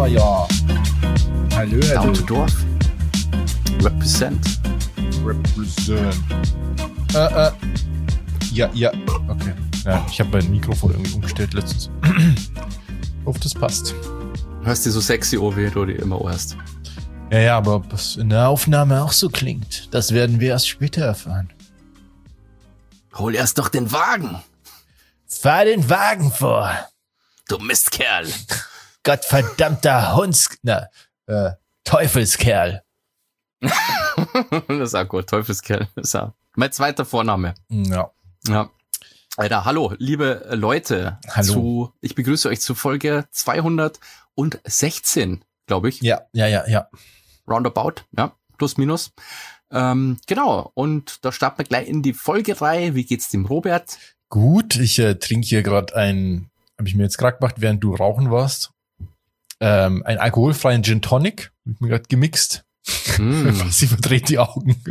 wir ja. Hallo, Down to Dorf. Represent. Ja, okay. Ja, ich habe mein Mikrofon irgendwie umgestellt letztens. Hoffe, das passt. Hörst du so sexy wie du die immer hörst? Ja, aber ob es in der Aufnahme auch so klingt, das werden wir erst später erfahren. Hol erst doch den Wagen. Fahr den Wagen vor. Du Mistkerl. Gottverdammter Teufelskerl. Das ist auch gut, Teufelskerl. Das ist auch mein zweiter Vorname. Ja. Alter, hallo, liebe Leute. Hallo. Ich begrüße euch zu Folge 216, glaube ich. Ja. Roundabout, ja, plus minus. Genau, und da starten wir gleich in die Folgerei. Wie geht's dem Robert? Gut, ich trinke hier gerade habe ich mir jetzt gerade gemacht, während du rauchen warst, einen alkoholfreien Gin Tonic. Hab ich mir gerade gemixt. Sie verdreht die Augen.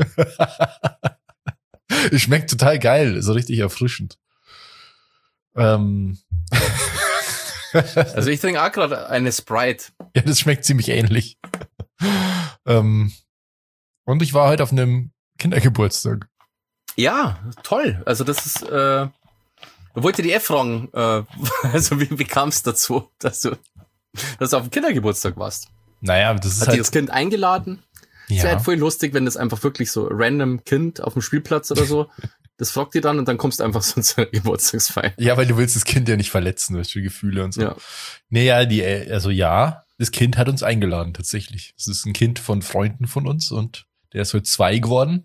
Es schmeckt total geil, so richtig erfrischend. Also ich trinke auch gerade eine Sprite. Ja, das schmeckt ziemlich ähnlich. Und ich war heute auf einem Kindergeburtstag. Ja, toll. Also das ist, da wollte die fragen, also wie kam es dazu, dass du auf dem Kindergeburtstag warst? Naja, das ist Hat dich das Kind eingeladen? Ja. Es wäre halt voll lustig, wenn das einfach wirklich so random Kind auf dem Spielplatz oder so, das fragt dir dann und dann kommst du einfach so zur Geburtstagsfeier. Ja, weil du willst das Kind ja nicht verletzen, weißt du, Gefühle und so. Ja. Naja, das Kind hat uns eingeladen, tatsächlich. Das ist ein Kind von Freunden von uns und der ist heute 2 geworden.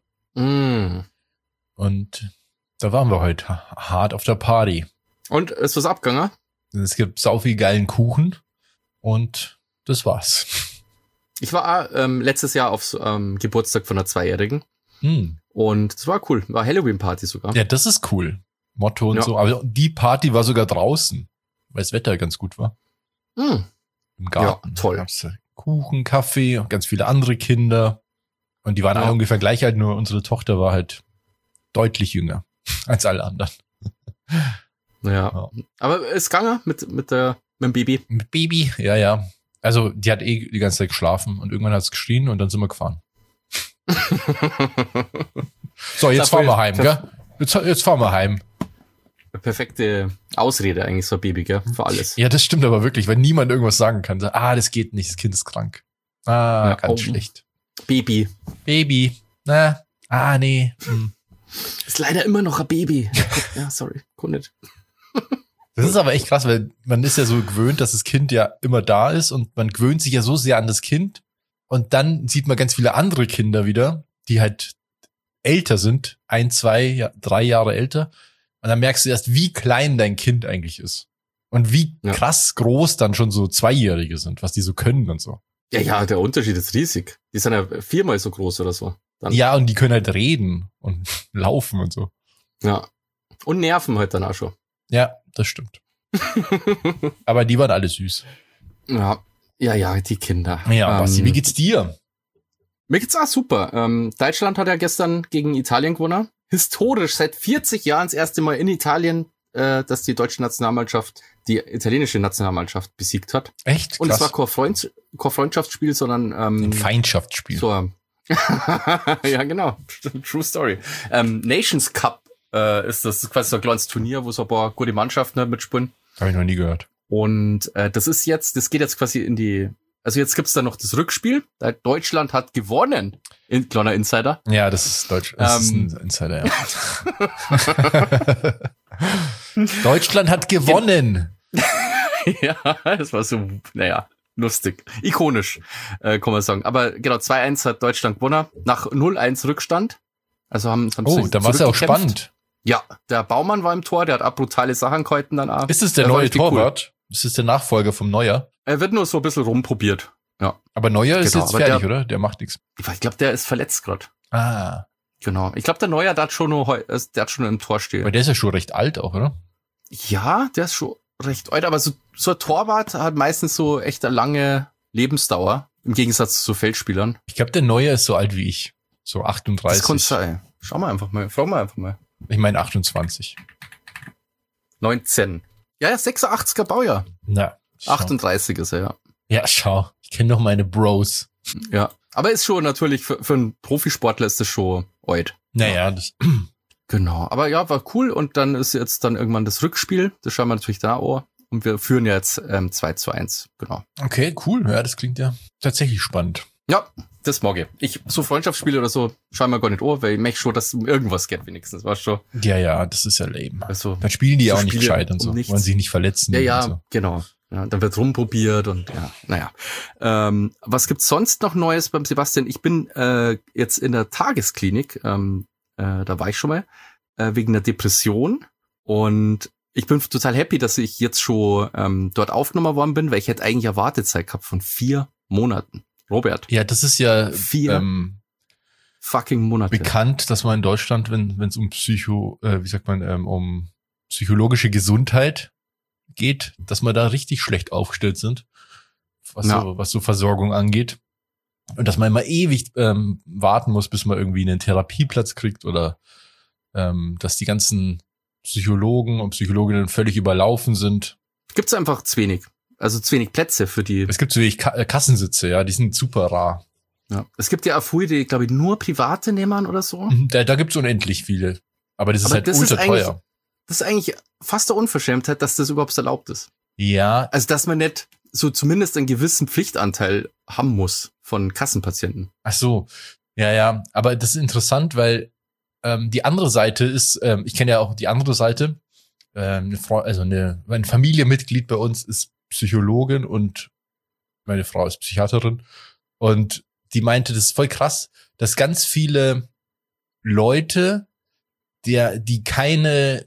Und da waren wir heute hart auf der Party. Und ist was abgegangen? Es gibt sau viel geilen Kuchen und das war's. Ich war letztes Jahr auf Geburtstag von einer 2-Jährigen und es war cool. War Halloween-Party sogar. Ja, das ist cool. Motto und so. Aber die Party war sogar draußen, weil das Wetter ganz gut war. Im Garten. Ja, toll. Da gab's Kuchen, Kaffee und ganz viele andere Kinder. Und die waren alle ungefähr gleich alt, nur unsere Tochter war halt deutlich jünger als alle anderen. Ja. Aber es ging mit dem Baby. Mit Baby, ja. Also die hat die ganze Zeit geschlafen und irgendwann hat es geschrien und dann sind wir gefahren. So, jetzt fahren wir heim, gell? Jetzt fahren wir heim. Perfekte Ausrede eigentlich, so ein Baby, gell? Für alles. Ja, das stimmt aber wirklich, weil niemand irgendwas sagen kann. Das geht nicht, das Kind ist krank. Ganz schlecht. Baby. Nee. Ist leider immer noch ein Baby. Ja, sorry, kann nicht. Das ist aber echt krass, weil man ist ja so gewöhnt, dass das Kind ja immer da ist und man gewöhnt sich ja so sehr an das Kind und dann sieht man ganz viele andere Kinder wieder, die halt älter sind, 1, 2, 3 Jahre älter und dann merkst du erst, wie klein dein Kind eigentlich ist und wie krass groß dann schon so 2-Jährige sind, was die so können und so. Ja, der Unterschied ist riesig. Die sind ja 4-mal so groß oder so. Dann. Ja, und die können halt reden und laufen und so. Ja, und nerven halt dann auch schon. Ja, das stimmt. Aber die waren alle süß. Ja, die Kinder. Ja, Basti, wie geht's dir? Mir geht's auch super. Deutschland hat ja gestern gegen Italien gewonnen. Historisch seit 40 Jahren das erste Mal in Italien, dass die deutsche Nationalmannschaft die italienische Nationalmannschaft besiegt hat. Echt? Und es war kein Freundschaftsspiel, sondern ein Feindschaftsspiel. So, ja, genau. True Story. Nations Cup ist das quasi so ein kleines Turnier, wo so ein paar gute Mannschaften mitspielen. Habe ich noch nie gehört. Und das geht jetzt quasi also jetzt gibt's da noch das Rückspiel. Deutschland hat gewonnen. Kleiner Insider. Ja, das ist Deutsch. Das ist ein Insider, ja. Deutschland hat gewonnen. Ja, das war so, lustig. Ikonisch, kann man sagen. Aber genau, 2-1 hat Deutschland gewonnen. Nach 0-1 Rückstand. Also haben da war es ja auch spannend. Ja, der Baumann war im Tor, der hat auch brutale Sachen gehalten dann auch. Ist es der neue Torwart? Cool. Ist es der Nachfolger vom Neuer? Er wird nur so ein bisschen rumprobiert. Ja. Aber Neuer ist jetzt fertig, oder? Der macht nichts. Ich glaube, der ist verletzt gerade. Genau. Ich glaube, der Neuer, der hat schon im Tor stehen. Weil der ist ja schon recht alt auch, oder? Ja, der ist schon recht alt, aber so ein Torwart hat meistens so echt eine lange Lebensdauer, im Gegensatz zu Feldspielern. Ich glaube, der Neuer ist so alt wie ich. So 38. Das kann sein. Fragen wir einfach mal. Ich meine 28. 19. Ja, 86er Baujahr. Na. 38 ist er, ja. Ja, schau, ich kenne doch meine Bros. Ja, aber ist schon natürlich, für einen Profisportler ist das schon oid. Naja, das... Genau, aber ja, war cool und dann ist jetzt dann irgendwann das Rückspiel, das schauen wir natürlich da auch und wir führen jetzt 2-1, genau. Okay, cool, ja, das klingt ja tatsächlich spannend. Ja, das mag ich. So Freundschaftsspiele oder so schauen wir gar nicht an, weil ich möchte schon, dass es um irgendwas geht wenigstens, weißt du? Ja, das ist ja lame. Also, dann spielen die ja so auch nicht Spiele gescheit und so, um nichts. wollen sich nicht verletzen. Ja, und so. genau. Ja, dann wird rumprobiert und ja, naja. Was gibt's sonst noch Neues beim Sebastian? Ich bin jetzt in der Tagesklinik, da war ich schon mal, wegen der Depression und ich bin total happy, dass ich jetzt schon dort aufgenommen worden bin, weil ich hätte eigentlich eine Wartezeit gehabt von 4 Monaten. Robert. Ja, das ist ja 4 fucking Monate. bekannt, dass man in Deutschland, wenn es um um psychologische Gesundheit geht, dass wir da richtig schlecht aufgestellt sind, was so Versorgung angeht. Und dass man immer ewig warten muss, bis man irgendwie einen Therapieplatz kriegt oder dass die ganzen Psychologen und Psychologinnen völlig überlaufen sind. Gibt's einfach zu wenig. Also zu wenig Plätze für die. Es gibt zu wenig Kassensitze, ja, die sind super rar. Ja. Es gibt ja auch viele, die, glaube ich, nur private nehmen oder so. Da gibt's unendlich viele. Aber das ist halt das ultra teuer. Das ist eigentlich fast eine Unverschämtheit, dass das überhaupt erlaubt ist. Ja. Also, dass man nicht so zumindest einen gewissen Pflichtanteil haben muss von Kassenpatienten. Ach so. Ja. Aber das ist interessant, weil die andere Seite ist, ich kenne ja auch die andere Seite, mein Familienmitglied bei uns ist Psychologin und meine Frau ist Psychiaterin und die meinte, das ist voll krass, dass ganz viele Leute, die keine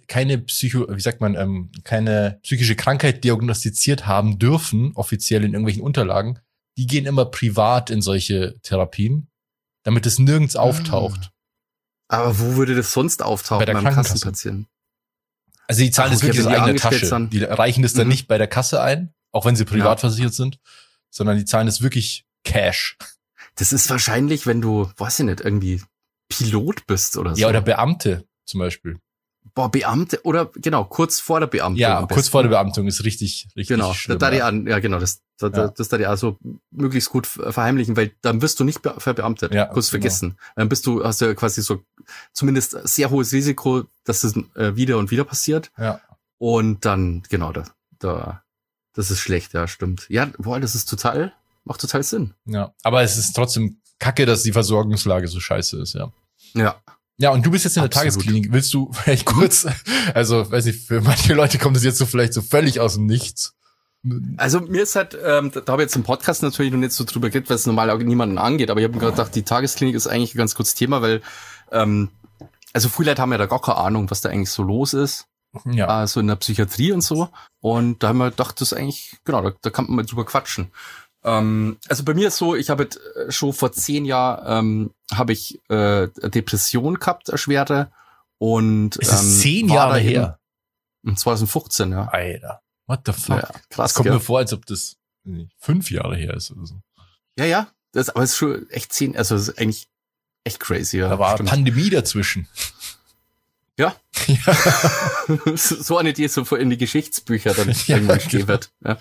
psychische Krankheit diagnostiziert haben dürfen, offiziell in irgendwelchen Unterlagen, die gehen immer privat in solche Therapien, damit es nirgends auftaucht. Aber wo würde das sonst auftauchen bei der beim Krankenkasse. Kassenpatienten? Also die zahlen das wirklich aus eigener Tasche. Dann. Die reichen das dann nicht bei der Kasse ein, auch wenn sie privat versichert sind, sondern die zahlen das wirklich Cash. Das ist wahrscheinlich, wenn du, weiß ich nicht, irgendwie Pilot bist oder so. Ja, oder Beamte zum Beispiel. Boah, Beamte oder genau, kurz vor der Beamtung. Ja, kurz vor der Beamtung ist richtig genau, schlimm. das da die also möglichst gut verheimlichen, weil dann wirst du nicht verbeamtet. Ja, kurz vergessen. Dann hast du quasi so zumindest sehr hohes Risiko, dass es wieder und wieder passiert. Ja. Und dann, genau, das ist schlecht, ja, stimmt. Ja, boah, macht total Sinn. Ja, aber es ist trotzdem kacke, dass die Versorgungslage so scheiße ist, ja. Ja. Ja, und du bist jetzt in der Tagesklinik. Willst du vielleicht kurz, also, weiß nicht, für manche Leute kommt das jetzt so vielleicht so völlig aus dem Nichts. Also mir ist halt, da habe ich jetzt im Podcast natürlich noch nicht so drüber geredet, weil es normal auch niemanden angeht, aber ich habe mir gerade gedacht, die Tagesklinik ist eigentlich ein ganz gutes Thema, weil, also viele Leute haben ja da gar keine Ahnung, was da eigentlich so los ist. Ja. So in der Psychiatrie und so. Und da haben wir gedacht, das ist eigentlich, genau, da kann man mal drüber quatschen. Also bei mir ist so, ich habe schon vor 10 Jahren habe ich Depression gehabt, eine schwere. Und ist es 10 Jahre her? 2015, ja. Alter, what the fuck? Ja, krass, das kommt mir vor, als ob das 5 Jahre her ist oder so. Ja, aber es ist schon echt 10, also es ist eigentlich echt crazy. Ja, da war Pandemie dazwischen. Ja. So eine, die so in die Geschichtsbücher dann irgendwann stehen wird. Ja.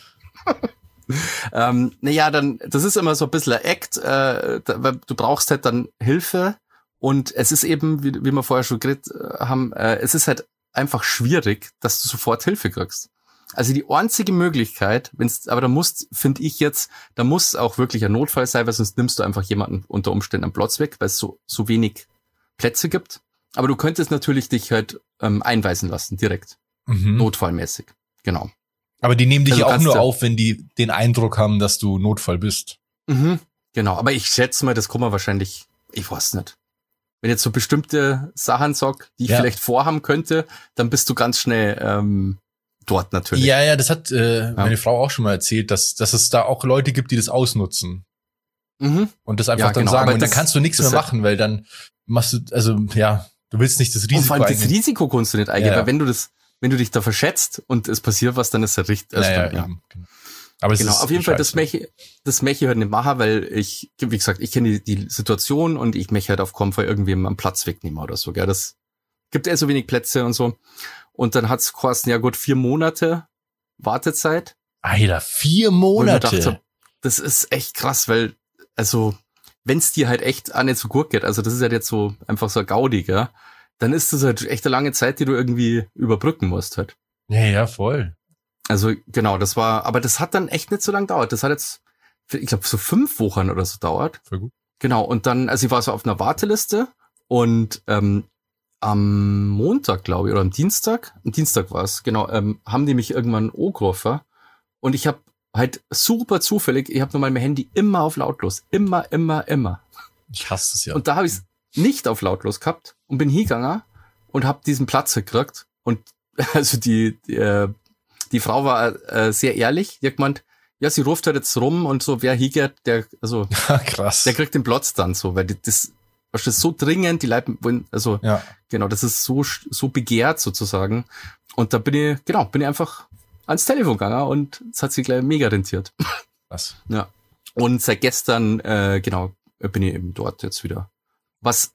Naja, dann, das ist immer so ein bisschen ein Act, du brauchst halt dann Hilfe und es ist eben, wie wir vorher schon geredet haben, es ist halt einfach schwierig, dass du sofort Hilfe kriegst. Also die einzige Möglichkeit, aber da muss auch wirklich ein Notfall sein, weil sonst nimmst du einfach jemanden unter Umständen am Platz weg, weil es so wenig Plätze gibt. Aber du könntest natürlich dich halt einweisen lassen, direkt. Notfallmäßig, genau. Aber die nehmen dich ja auch nur auf, wenn die den Eindruck haben, dass du Notfall bist. Genau, aber ich schätze mal, das kann man wahrscheinlich, ich weiß nicht. Wenn jetzt so bestimmte Sachen sag, die ich vielleicht vorhaben könnte, dann bist du ganz schnell dort natürlich. Ja, das hat meine Frau auch schon mal erzählt, dass es da auch Leute gibt, die das ausnutzen. Und das einfach dann sagen. Und dann kannst du nichts mehr machen, weil dann machst du, du willst nicht das Risiko eingehen. Vor allem das Risiko kannst du nicht eingehen, weil wenn du dich da verschätzt und es passiert was, dann ist es richtig. Genau. Aber es ist auf jeden Fall, das möchte ich halt nicht machen, weil ich, wie gesagt, ich kenne die Situation und ich möchte halt auf keinen Fall irgendwem am Platz wegnehmen oder so, gell. Das gibt so wenig Plätze und so. Und dann hat's geheißen, ja gut, 4 Monate Wartezeit. Alter, 4 Monate? das ist echt krass, weil, also, wenn es dir halt echt auch nicht so gut geht, also das ist halt jetzt so einfach so ein Gaudi, gell, dann ist das halt echt eine lange Zeit, die du irgendwie überbrücken musst halt. Ja, voll. Also genau, aber das hat dann echt nicht so lange gedauert. Das hat jetzt, ich glaube, so 5 Wochen oder so dauert. Voll gut. Genau, und dann, also ich war so auf einer Warteliste und am Montag, glaube ich, oder am Dienstag war es, genau, haben die mich irgendwann angerufen und ich habe halt super zufällig, ich habe nur mein Handy immer auf lautlos. Immer. Ich hasse es ja. Und da habe ich es nicht auf lautlos gehabt und bin hingegangen und habe diesen Platz gekriegt. Und also die Frau war sehr ehrlich. Die hat gemeint, ja, sie ruft halt jetzt rum und so, wer hingeht, Krass. der kriegt den Platz dann so, weil das ist so dringend, die Leute wollen, also Ja. genau, das ist so begehrt sozusagen. Und da bin ich einfach ans Telefon gegangen und es hat sich gleich mega rentiert. Krass. Ja. Und seit gestern, genau, bin ich eben dort jetzt wieder. Was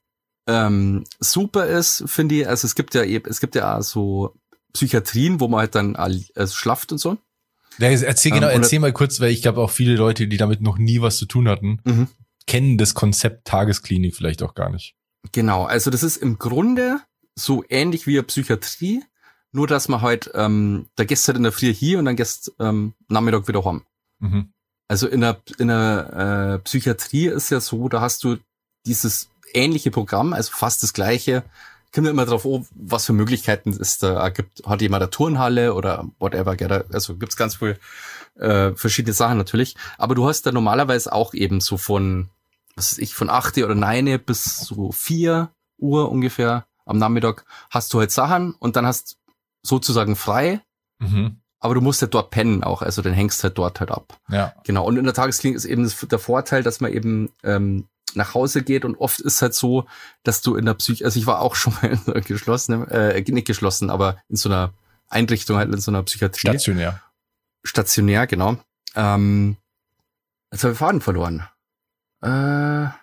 super ist, finde ich, also es gibt ja auch so Psychiatrien, wo man halt dann schlaft und so. Ja, erzähl mal kurz, weil ich glaube auch viele Leute, die damit noch nie was zu tun hatten, kennen das Konzept Tagesklinik vielleicht auch gar nicht. Genau, also das ist im Grunde so ähnlich wie eine Psychiatrie, nur dass man halt, da gehst du halt in der Früh hier und dann gehst Nachmittag wieder heim. Mhm. Also in der Psychiatrie ist ja so, da hast du dieses ähnliche Programm, also fast das gleiche. Kommt immer drauf, was für Möglichkeiten es da gibt. Hat jemand eine Turnhalle oder whatever, gell? Also gibt's ganz viel verschiedene Sachen natürlich. Aber du hast da normalerweise auch eben so von 8 oder 9 bis so 4 Uhr ungefähr am Nachmittag hast du halt Sachen und dann hast sozusagen frei. Mhm. Aber du musst halt dort pennen auch, also dann hängst halt dort halt ab. Ja. Genau. Und in der Tagesklinik ist eben der Vorteil, dass man eben nach Hause geht und oft ist halt so, dass du in der also ich war auch schon mal in einer geschlossenen, nicht geschlossen, aber in so einer Einrichtung halt in so einer Psychiatrie. Stationär, genau. Jetzt habe ich Faden verloren. Was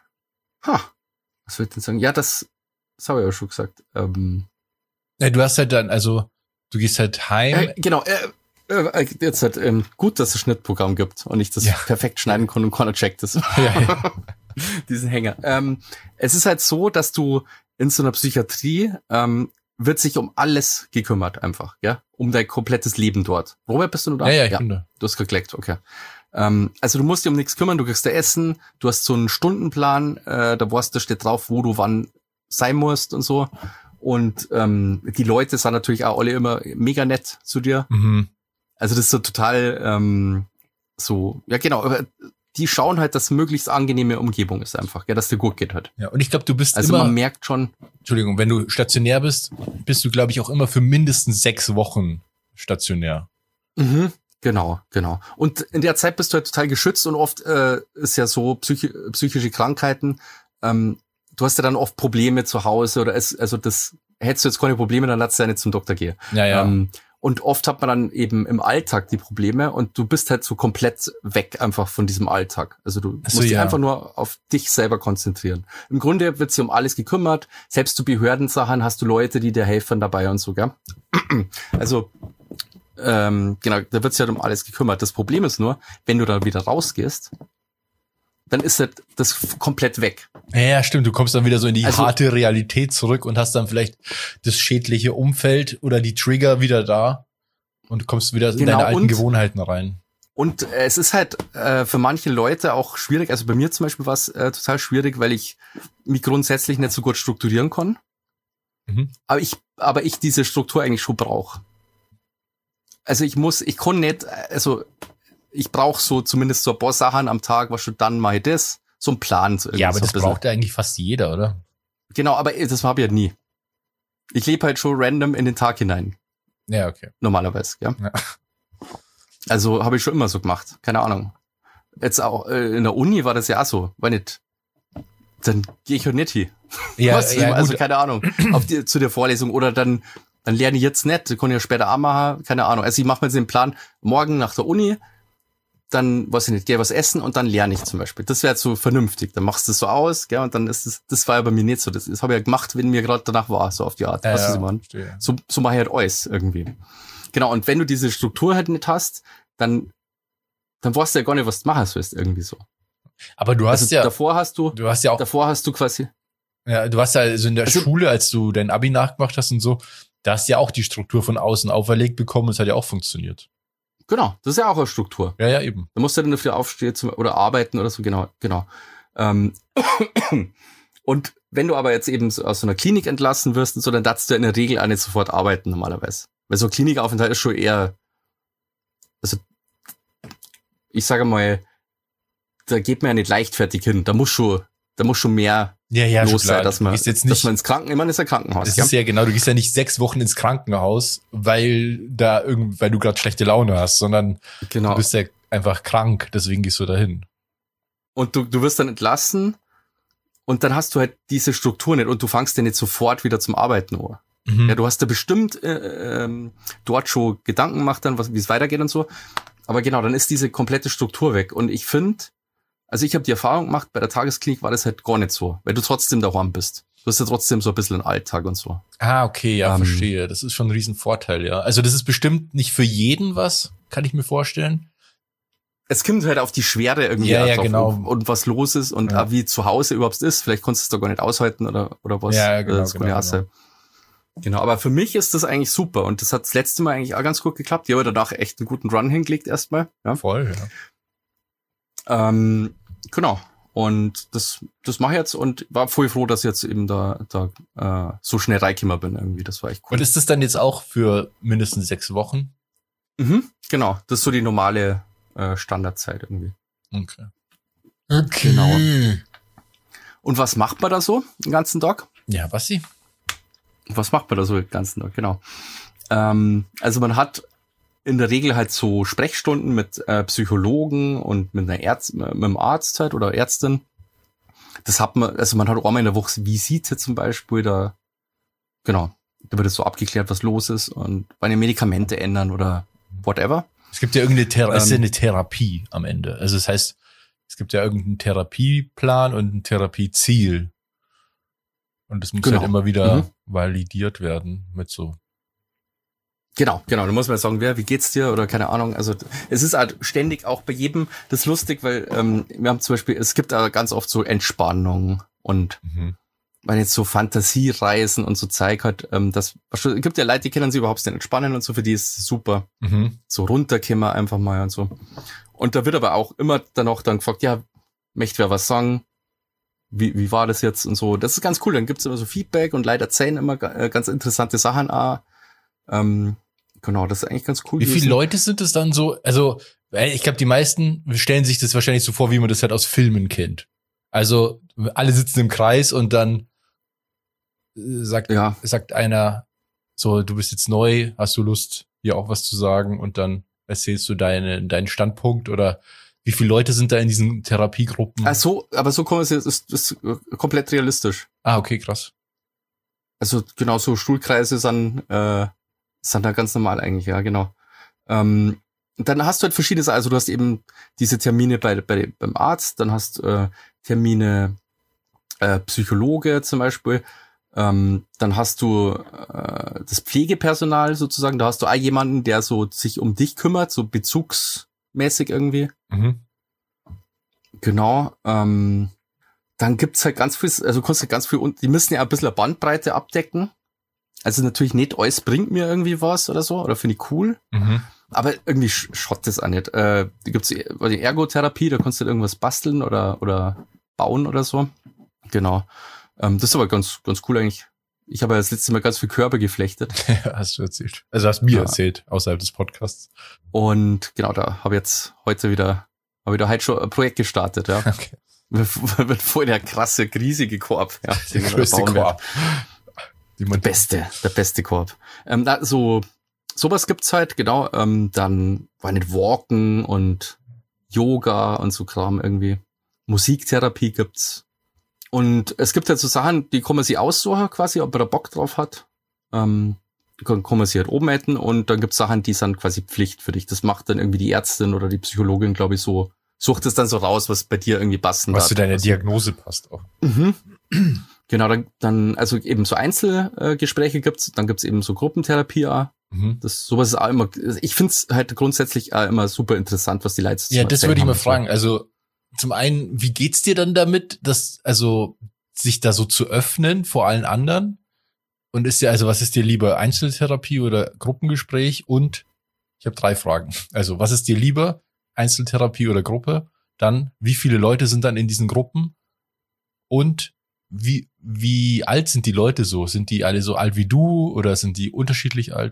soll ich denn sagen? Ja, das habe ich ja schon gesagt. Ja, du hast halt dann, also du gehst halt heim. Genau, jetzt halt gut, dass es Schnittprogramm gibt und ich das perfekt schneiden kann und keiner checkt das. Ja. Diesen Hänger. Es ist halt so, dass du in so einer Psychiatrie wird sich um alles gekümmert einfach, ja, um dein komplettes Leben dort. Robert, bist du noch da? Ja, ich bin da. Du hast geklickt, okay. Also du musst dir um nichts kümmern, du kriegst da Essen, du hast so einen Stundenplan, da steht drauf, wo du wann sein musst und so. Und die Leute sind natürlich auch alle immer mega nett zu dir. Mhm. Also das ist so total so, ja genau, aber die schauen halt, dass möglichst angenehme Umgebung ist einfach, ja, dass dir gut geht halt. Ja, und ich glaube, du bist also immer, man merkt schon, Entschuldigung, wenn du stationär bist du, glaube ich, auch immer für mindestens 6 Wochen stationär. Mhm. Genau. Und in der Zeit bist du halt total geschützt und oft ist ja so psychische Krankheiten, du hast ja dann oft Probleme zu Hause oder also das hättest du jetzt keine Probleme, dann lass du ja nicht zum Doktor gehen. Ja. Und oft hat man dann eben im Alltag die Probleme und du bist halt so komplett weg einfach von diesem Alltag. Also du musst dich einfach nur auf dich selber konzentrieren. Im Grunde wird sich um alles gekümmert. Selbst zu Behördensachen hast du Leute, die dir helfen dabei und so, gell? Also genau, da wird sich halt um alles gekümmert. Das Problem ist nur, wenn du da wieder rausgehst, dann ist das komplett weg. Ja, stimmt. Du kommst dann wieder so in die harte Realität zurück und hast dann vielleicht das schädliche Umfeld oder die Trigger wieder da und kommst wieder in deine alten Gewohnheiten rein. Und es ist halt für manche Leute auch schwierig. Also bei mir zum Beispiel war es total schwierig, weil ich mich grundsätzlich nicht so gut strukturieren kann. Mhm. Aber ich diese Struktur eigentlich schon brauche. Also ich brauche so zumindest so ein paar Sachen am Tag, was schon dann mache ich das. So ein Plan. Ja, aber das braucht ja eigentlich fast jeder, oder? Genau, aber das habe ich ja nie. Ich lebe halt schon random in den Tag hinein. Ja, okay. Normalerweise, ja. Also habe ich schon immer so gemacht. Keine Ahnung. Jetzt auch in der Uni war das ja auch so. War nicht. Dann gehe ich halt nicht hin. Ja, also keine Ahnung. Zu der Vorlesung oder dann lerne ich jetzt nicht. Kann ich ja später auch machen. Keine Ahnung. Also ich mache mir jetzt den Plan, morgen nach der Uni, dann, weiß ich nicht, gehe was essen und dann lerne ich zum Beispiel. Das wäre so vernünftig. Dann machst du es so aus, gell, und dann ist das war ja bei mir nicht so. Das habe ich ja gemacht, wenn mir gerade danach war, so auf die Art. Was ich meine? So mache ich halt alles irgendwie. Genau, und wenn du diese Struktur halt nicht hast, dann dann weißt du ja gar nicht, was du machen sollst, irgendwie so. Aber du hast ja, davor hast du quasi. Ja, du warst ja also in der Schule, als du dein Abi nachgemacht hast und so, da hast du ja auch die Struktur von außen auferlegt bekommen und es hat ja auch funktioniert. Genau, das ist ja auch eine Struktur. Ja, eben. Da musst du dann dafür aufstehen oder arbeiten oder so, genau. Und wenn du aber jetzt eben so aus so einer Klinik entlassen wirst und so, dann darfst du ja in der Regel auch nicht sofort arbeiten normalerweise. Weil so ein Klinikaufenthalt ist schon eher, also ich sage mal, da geht man ja nicht leichtfertig hin. Da muss schon mehr los sein, dass man ins Krankenhaus, man ist ja Krankenhaus. Das ist ja genau, du gehst ja nicht 6 Wochen ins Krankenhaus, weil du gerade schlechte Laune hast, sondern du bist ja einfach krank, deswegen gehst du dahin. Und du wirst dann entlassen und dann hast du halt diese Struktur nicht und du fängst ja nicht sofort wieder zum Arbeiten an. Ja, du hast da bestimmt dort schon Gedanken gemacht, dann wie es weitergeht und so. Aber genau, dann ist diese komplette Struktur weg. Und ich finde, also ich habe die Erfahrung gemacht, bei der Tagesklinik war das halt gar nicht so, weil du trotzdem daheim bist. Du hast ja trotzdem so ein bisschen einen Alltag und so. Ah, okay, ja, verstehe. Das ist schon ein Riesenvorteil, ja. Also das ist bestimmt nicht für jeden was, kann ich mir vorstellen. Es kommt halt auf die Schwere irgendwie drauf, genau. und was los ist und wie zu Hause überhaupt ist. Vielleicht konntest du es da gar nicht aushalten oder was. Ja, genau. Genau, aber für mich ist das eigentlich super und das hat das letzte Mal eigentlich auch ganz gut geklappt. Ich habe danach echt einen guten Run hingelegt erstmal. Ja. Voll, ja. Genau. Und das mache ich jetzt und war voll froh, dass ich jetzt eben da so schnell reingekommen bin irgendwie. Das war echt cool. Und ist das dann jetzt auch für mindestens 6 Wochen? Genau, das ist so die normale Standardzeit irgendwie. Okay. Genau. Und was macht man da so den ganzen Tag? Ja, Was macht man da so den ganzen Tag? Genau. Also man hat in der Regel halt so Sprechstunden mit Psychologen und mit einem Arzt halt oder Ärztin. Das hat man, also man hat auch einmal in der Woche Visite zum Beispiel, da wird es so abgeklärt, was los ist und meine Medikamente ändern oder whatever. Es gibt ja irgendeine Therapie am Ende. Also das heißt, es gibt ja irgendeinen Therapieplan und ein Therapieziel. Und das muss halt immer wieder validiert werden mit so. Genau. Da muss man sagen, wie geht's dir oder keine Ahnung. Also es ist halt ständig auch bei jedem das ist lustig, weil wir haben zum Beispiel, es gibt aber ganz oft so Entspannung und wenn jetzt so Fantasiereisen und so Zeug hat, es gibt ja Leute, die können sich überhaupt nicht entspannen und so, für die ist es super. So runterkommen einfach mal und so. Und da wird aber auch immer dann gefragt, ja, möchte wer was sagen? Wie war das jetzt und so. Das ist ganz cool, dann gibt's immer so Feedback und Leute erzählen immer ganz interessante Sachen auch. Genau, das ist eigentlich ganz cool. Wie viele Leute sind es dann so? Also, ich glaube, die meisten stellen sich das wahrscheinlich so vor, wie man das halt aus Filmen kennt. Also, alle sitzen im Kreis und dann sagt einer so, du bist jetzt neu, hast du Lust, hier auch was zu sagen? Und dann erzählst du deinen Standpunkt oder wie viele Leute sind da in diesen Therapiegruppen? Aber so kommen wir ist komplett realistisch. Ah, okay, krass. Also genau, so Stuhlkreise sind da ganz normal eigentlich, ja, genau. Dann hast du halt verschiedene Sachen, also du hast eben diese Termine beim Arzt, dann hast Termine Psychologe zum Beispiel, dann hast du das Pflegepersonal sozusagen, da hast du auch jemanden, der so sich um dich kümmert, so bezugsmäßig irgendwie. Genau, dann gibt's halt ganz viel, also kannst du ganz viel, und die müssen ja ein bisschen eine Bandbreite abdecken. Also natürlich nicht alles bringt mir irgendwie was oder so, oder finde ich cool. Aber irgendwie schott das auch nicht. Da gibt's die Ergotherapie, da kannst du irgendwas basteln oder bauen oder so. Genau. Das ist aber ganz, ganz cool eigentlich. Ich habe ja das letzte Mal ganz viel Körper geflechtet. Ja, hast du erzählt. Also hast mir erzählt, außerhalb des Podcasts. Und genau, da habe ich heute schon ein Projekt gestartet, ja. Okay. Wird voll der krasse, riesige Korb. Ja, der größte Korb. Der beste Korb. Sowas gibt's halt, genau. Dann war nicht Walken und Yoga und so Kram irgendwie. Musiktherapie gibt's. Und es gibt halt so Sachen, die kann man sich aussuchen quasi, ob man da Bock drauf hat. Kann man sich halt oben hätten. Und dann gibt's Sachen, die sind quasi Pflicht für dich. Das macht dann irgendwie die Ärztin oder die Psychologin, glaube ich, so. Sucht es dann so raus, was bei dir irgendwie passen was zu deiner Diagnose passt auch. Genau, dann also eben so Einzelgespräche gibt's, dann gibt's eben so Gruppentherapie auch. Sowas ist auch immer, ich finde es halt grundsätzlich auch immer super interessant, was die Leute Ja, das würde ich mal fragen. Also zum einen, wie geht's dir dann damit, sich da so zu öffnen vor allen anderen? Und was ist dir lieber, Einzeltherapie oder Gruppengespräch? Und ich habe 3 Fragen. Also, was ist dir lieber, Einzeltherapie oder Gruppe? Dann, wie viele Leute sind dann in diesen Gruppen? Und wie alt sind die Leute so? Sind die alle so alt wie du oder sind die unterschiedlich alt?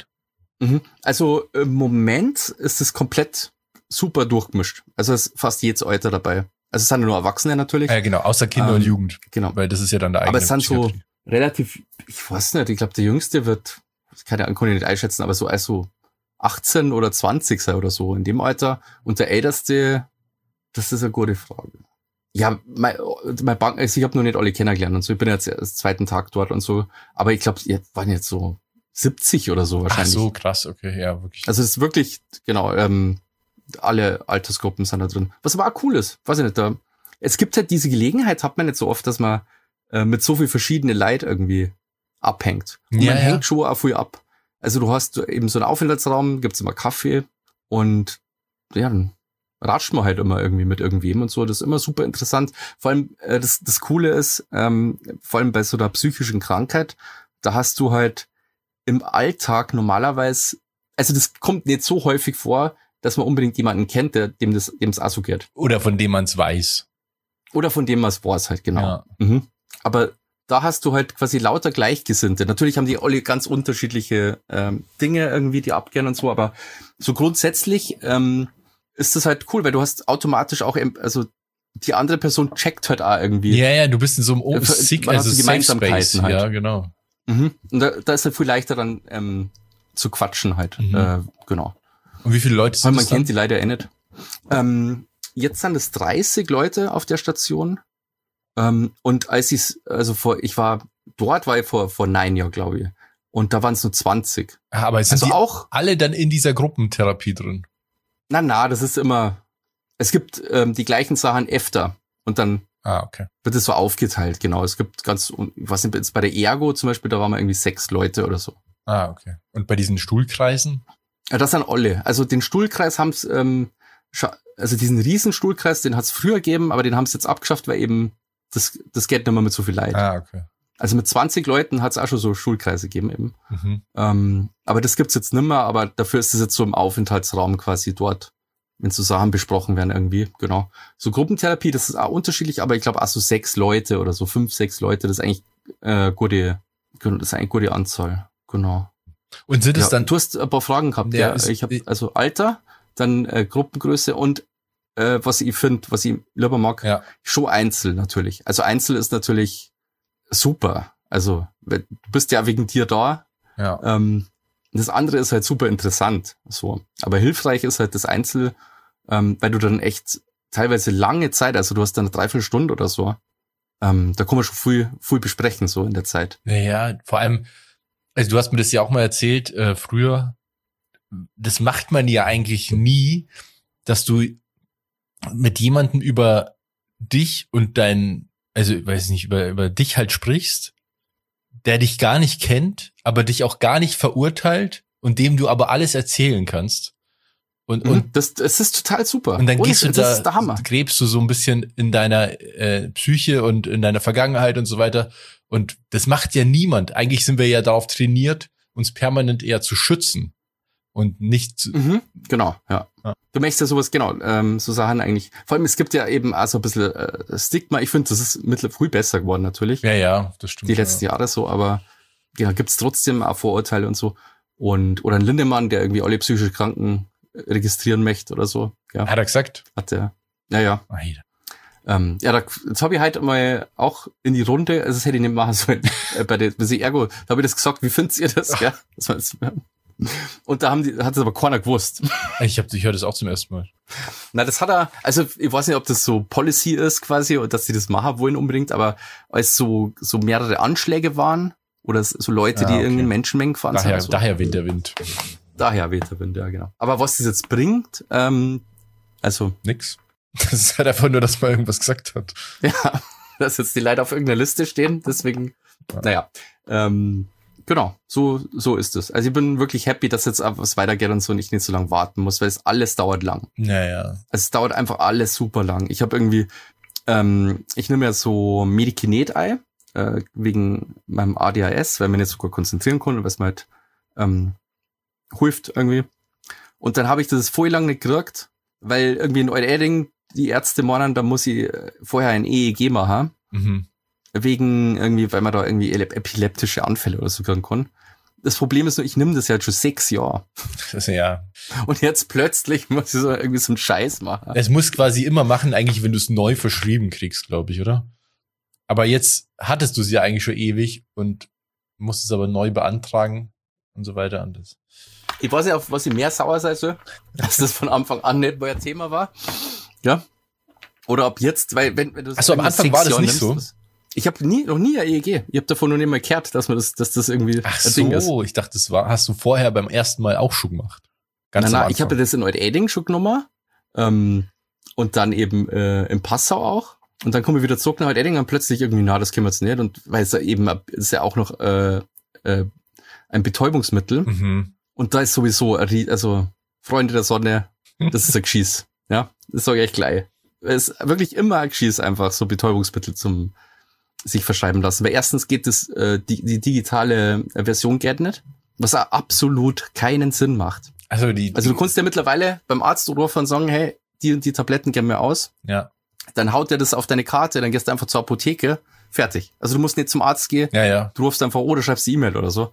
Also im Moment ist es komplett super durchgemischt. Also ist fast jedes Alter dabei. Also es sind nur Erwachsene natürlich. Ja, genau, außer Kinder und Jugend. Genau. Weil das ist ja dann der eigene. Aber es sind so relativ, ich weiß nicht, ich glaube der Jüngste wird, kann ich nicht einschätzen, aber so also 18 oder 20 sei oder so in dem Alter. Und der Älteste, das ist eine gute Frage. Ja, mein Bank, also ich habe noch nicht alle kennengelernt und so. Ich bin jetzt erst 2. Tag dort und so. Aber ich glaube, jetzt waren jetzt so 70 oder so wahrscheinlich. Ach so, krass, okay, ja, wirklich. Also es ist wirklich, genau, alle Altersgruppen sind da drin. Was aber auch cool ist, weiß ich nicht, es gibt halt diese Gelegenheit, hat man nicht so oft, dass man mit so viel verschiedene Leid irgendwie abhängt. Und man hängt schon auch viel ab. Also du hast eben so einen Aufenthaltsraum, gibt's immer Kaffee und ja, dann ratscht man halt immer irgendwie mit irgendwem und so. Das ist immer super interessant. Vor allem, das Coole ist, vor allem bei so einer psychischen Krankheit, da hast du halt im Alltag normalerweise, also das kommt nicht so häufig vor, dass man unbedingt jemanden kennt, dem es auch so geht. Oder von dem man es weiß. Oder von dem man es weiß halt, genau. Ja. Aber da hast du halt quasi lauter Gleichgesinnte. Natürlich haben die alle ganz unterschiedliche Dinge irgendwie, die abgehen und so, aber so grundsätzlich ist das halt cool, weil du hast automatisch auch, also die andere Person checkt halt auch irgendwie. Ja, du bist in so einem Gemeinsamkeiten Space. Halt. Ja, genau. Und da ist halt viel leichter dann zu quatschen halt. Genau. Und wie viele Leute sind das? Man kennt die leider nicht. Jetzt sind es 30 Leute auf der Station. Und als ich war vor 9 Jahren, glaube ich. Und da waren es nur 20. Aber sind die auch alle dann in dieser Gruppentherapie drin? Na, das ist immer, es gibt die gleichen Sachen öfter. Und dann wird es so aufgeteilt, genau. Es gibt ich weiß nicht, jetzt bei der Ergo zum Beispiel, da waren wir irgendwie 6 Leute oder so. Ah, okay. Und bei diesen Stuhlkreisen? Ja, das sind alle. Also den Stuhlkreis haben es, also diesen Riesenstuhlkreis, den hat es früher gegeben, aber den haben sie jetzt abgeschafft, weil eben das geht nicht mehr mit so viel Leid. Ah, okay. Also mit 20 Leuten hat es auch schon so Stuhlkreise gegeben eben. Aber das gibt's jetzt nicht mehr, aber dafür ist es jetzt so im Aufenthaltsraum quasi dort, wenn so Sachen besprochen werden irgendwie, genau. So Gruppentherapie, das ist auch unterschiedlich, aber ich glaube auch so 6 Leute oder so 5, 6 Leute, das ist eigentlich eine gute Anzahl, genau. Und sind es dann... Du hast ein paar Fragen gehabt, ja. Ich habe also Alter, dann Gruppengröße und was ich lieber mag, schon Einzel natürlich. Also Einzel ist natürlich super. Also du bist ja wegen dir da. Ja. Das andere ist halt super interessant. So, aber hilfreich ist halt das Einzel, weil du dann echt teilweise lange Zeit, also du hast dann eine Dreiviertelstunde oder so. Da kann man schon viel besprechen so in der Zeit. Ja, vor allem, also du hast mir das ja auch mal erzählt früher. Das macht man ja eigentlich nie, dass du mit jemandem über dich und über dich halt sprichst, der dich gar nicht kennt, aber dich auch gar nicht verurteilt und dem du aber alles erzählen kannst. Und das ist total super. Und dann gehst du gräbst du so ein bisschen in deiner Psyche und in deiner Vergangenheit und so weiter. Und das macht ja niemand. Eigentlich sind wir ja darauf trainiert, uns permanent eher zu schützen. Und nicht genau, ja. Du möchtest ja sowas, genau, so Sachen eigentlich. Vor allem, es gibt ja eben auch so ein bisschen Stigma. Ich finde, das ist mittlerweile früh besser geworden, natürlich. Ja, das stimmt. Die letzten Jahre so, aber ja, gibt's trotzdem auch Vorurteile und so. Oder ein Lindemann, der irgendwie alle psychisch Kranken registrieren möchte oder so. Ja. Hat er gesagt? Hat er. Ja. Jetzt habe ich halt mal auch in die Runde, also das hätte ich nicht machen sollen, bei der Ergo, da habe ich das gesagt, wie findet ihr das? Ja, das war jetzt, und da hat es aber keiner gewusst. Ich höre das auch zum ersten Mal. Na, das hat er, also ich weiß nicht, ob das so Policy ist quasi, oder dass sie das machen wollen unbedingt, aber als so mehrere Anschläge waren, oder so Leute, die irgendwie in Menschenmengen gefahren sind. So. Daher weht der Wind. Daher weht der Wind, ja, genau. Aber was das jetzt bringt, also... Nix. Das ist halt einfach nur, dass man irgendwas gesagt hat. Ja, dass jetzt die Leute auf irgendeiner Liste stehen, deswegen, naja, Genau, so ist es. Also ich bin wirklich happy, dass jetzt was weitergeht und so und ich nicht so lange warten muss, weil es alles dauert lang. Naja. Also es dauert einfach alles super lang. Ich habe irgendwie, ich nehme ja so Medikinet-Ei, wegen meinem ADHS, weil man nicht so gut konzentrieren kann und was man halt hilft irgendwie. Und dann habe ich das voll lang nicht gekriegt, weil irgendwie in Euerding die Ärzte meinen, da muss ich vorher ein EEG machen. Mhm. Wegen irgendwie, weil man da irgendwie epileptische Anfälle oder so kriegen kann. Das Problem ist nur, ich nehme das ja schon 6 Jahre. Ja. Und jetzt plötzlich muss ich so irgendwie so einen Scheiß machen. Es muss quasi immer machen, eigentlich, wenn du es neu verschrieben kriegst, glaube ich, oder? Aber jetzt hattest du es ja eigentlich schon ewig und musst es aber neu beantragen und so weiter. Und das. Ich weiß nicht, auf was ich mehr sauer sein soll, dass das von Anfang an nicht mehr Thema war. Ja. Oder ob jetzt, weil wenn du Achso, am Anfang war das nicht so. Ich habe noch nie ein EEG. Ich habe davon noch nicht mal gehört, dass das irgendwie Ach ein Ding ist. So, ich dachte, das hast du vorher beim ersten Mal auch schon gemacht. Nein, ich habe das in Euerding schon genommen. Und dann eben in Passau auch. Und dann komme ich wieder zurück nach Euerding und plötzlich irgendwie, das können wir jetzt nicht. Und weil es ja eben ist ja auch noch ein Betäubungsmittel. Mhm. Und da ist sowieso, also Freunde der Sonne, das ist ein Geschieß. Ja, das sage ich echt gleich. Es ist wirklich immer ein Geschieß einfach, so Betäubungsmittel zum sich verschreiben lassen. Weil erstens geht das, die digitale Version geht nicht, was auch absolut keinen Sinn macht. Also du kannst ja mittlerweile beim Arzt rufen und sagen, hey, die und die Tabletten gehen mir aus. Ja. Dann haut der das auf deine Karte, dann gehst du einfach zur Apotheke, fertig. Also du musst nicht zum Arzt gehen, Ja. Du rufst einfach oder schreibst E-Mail oder so.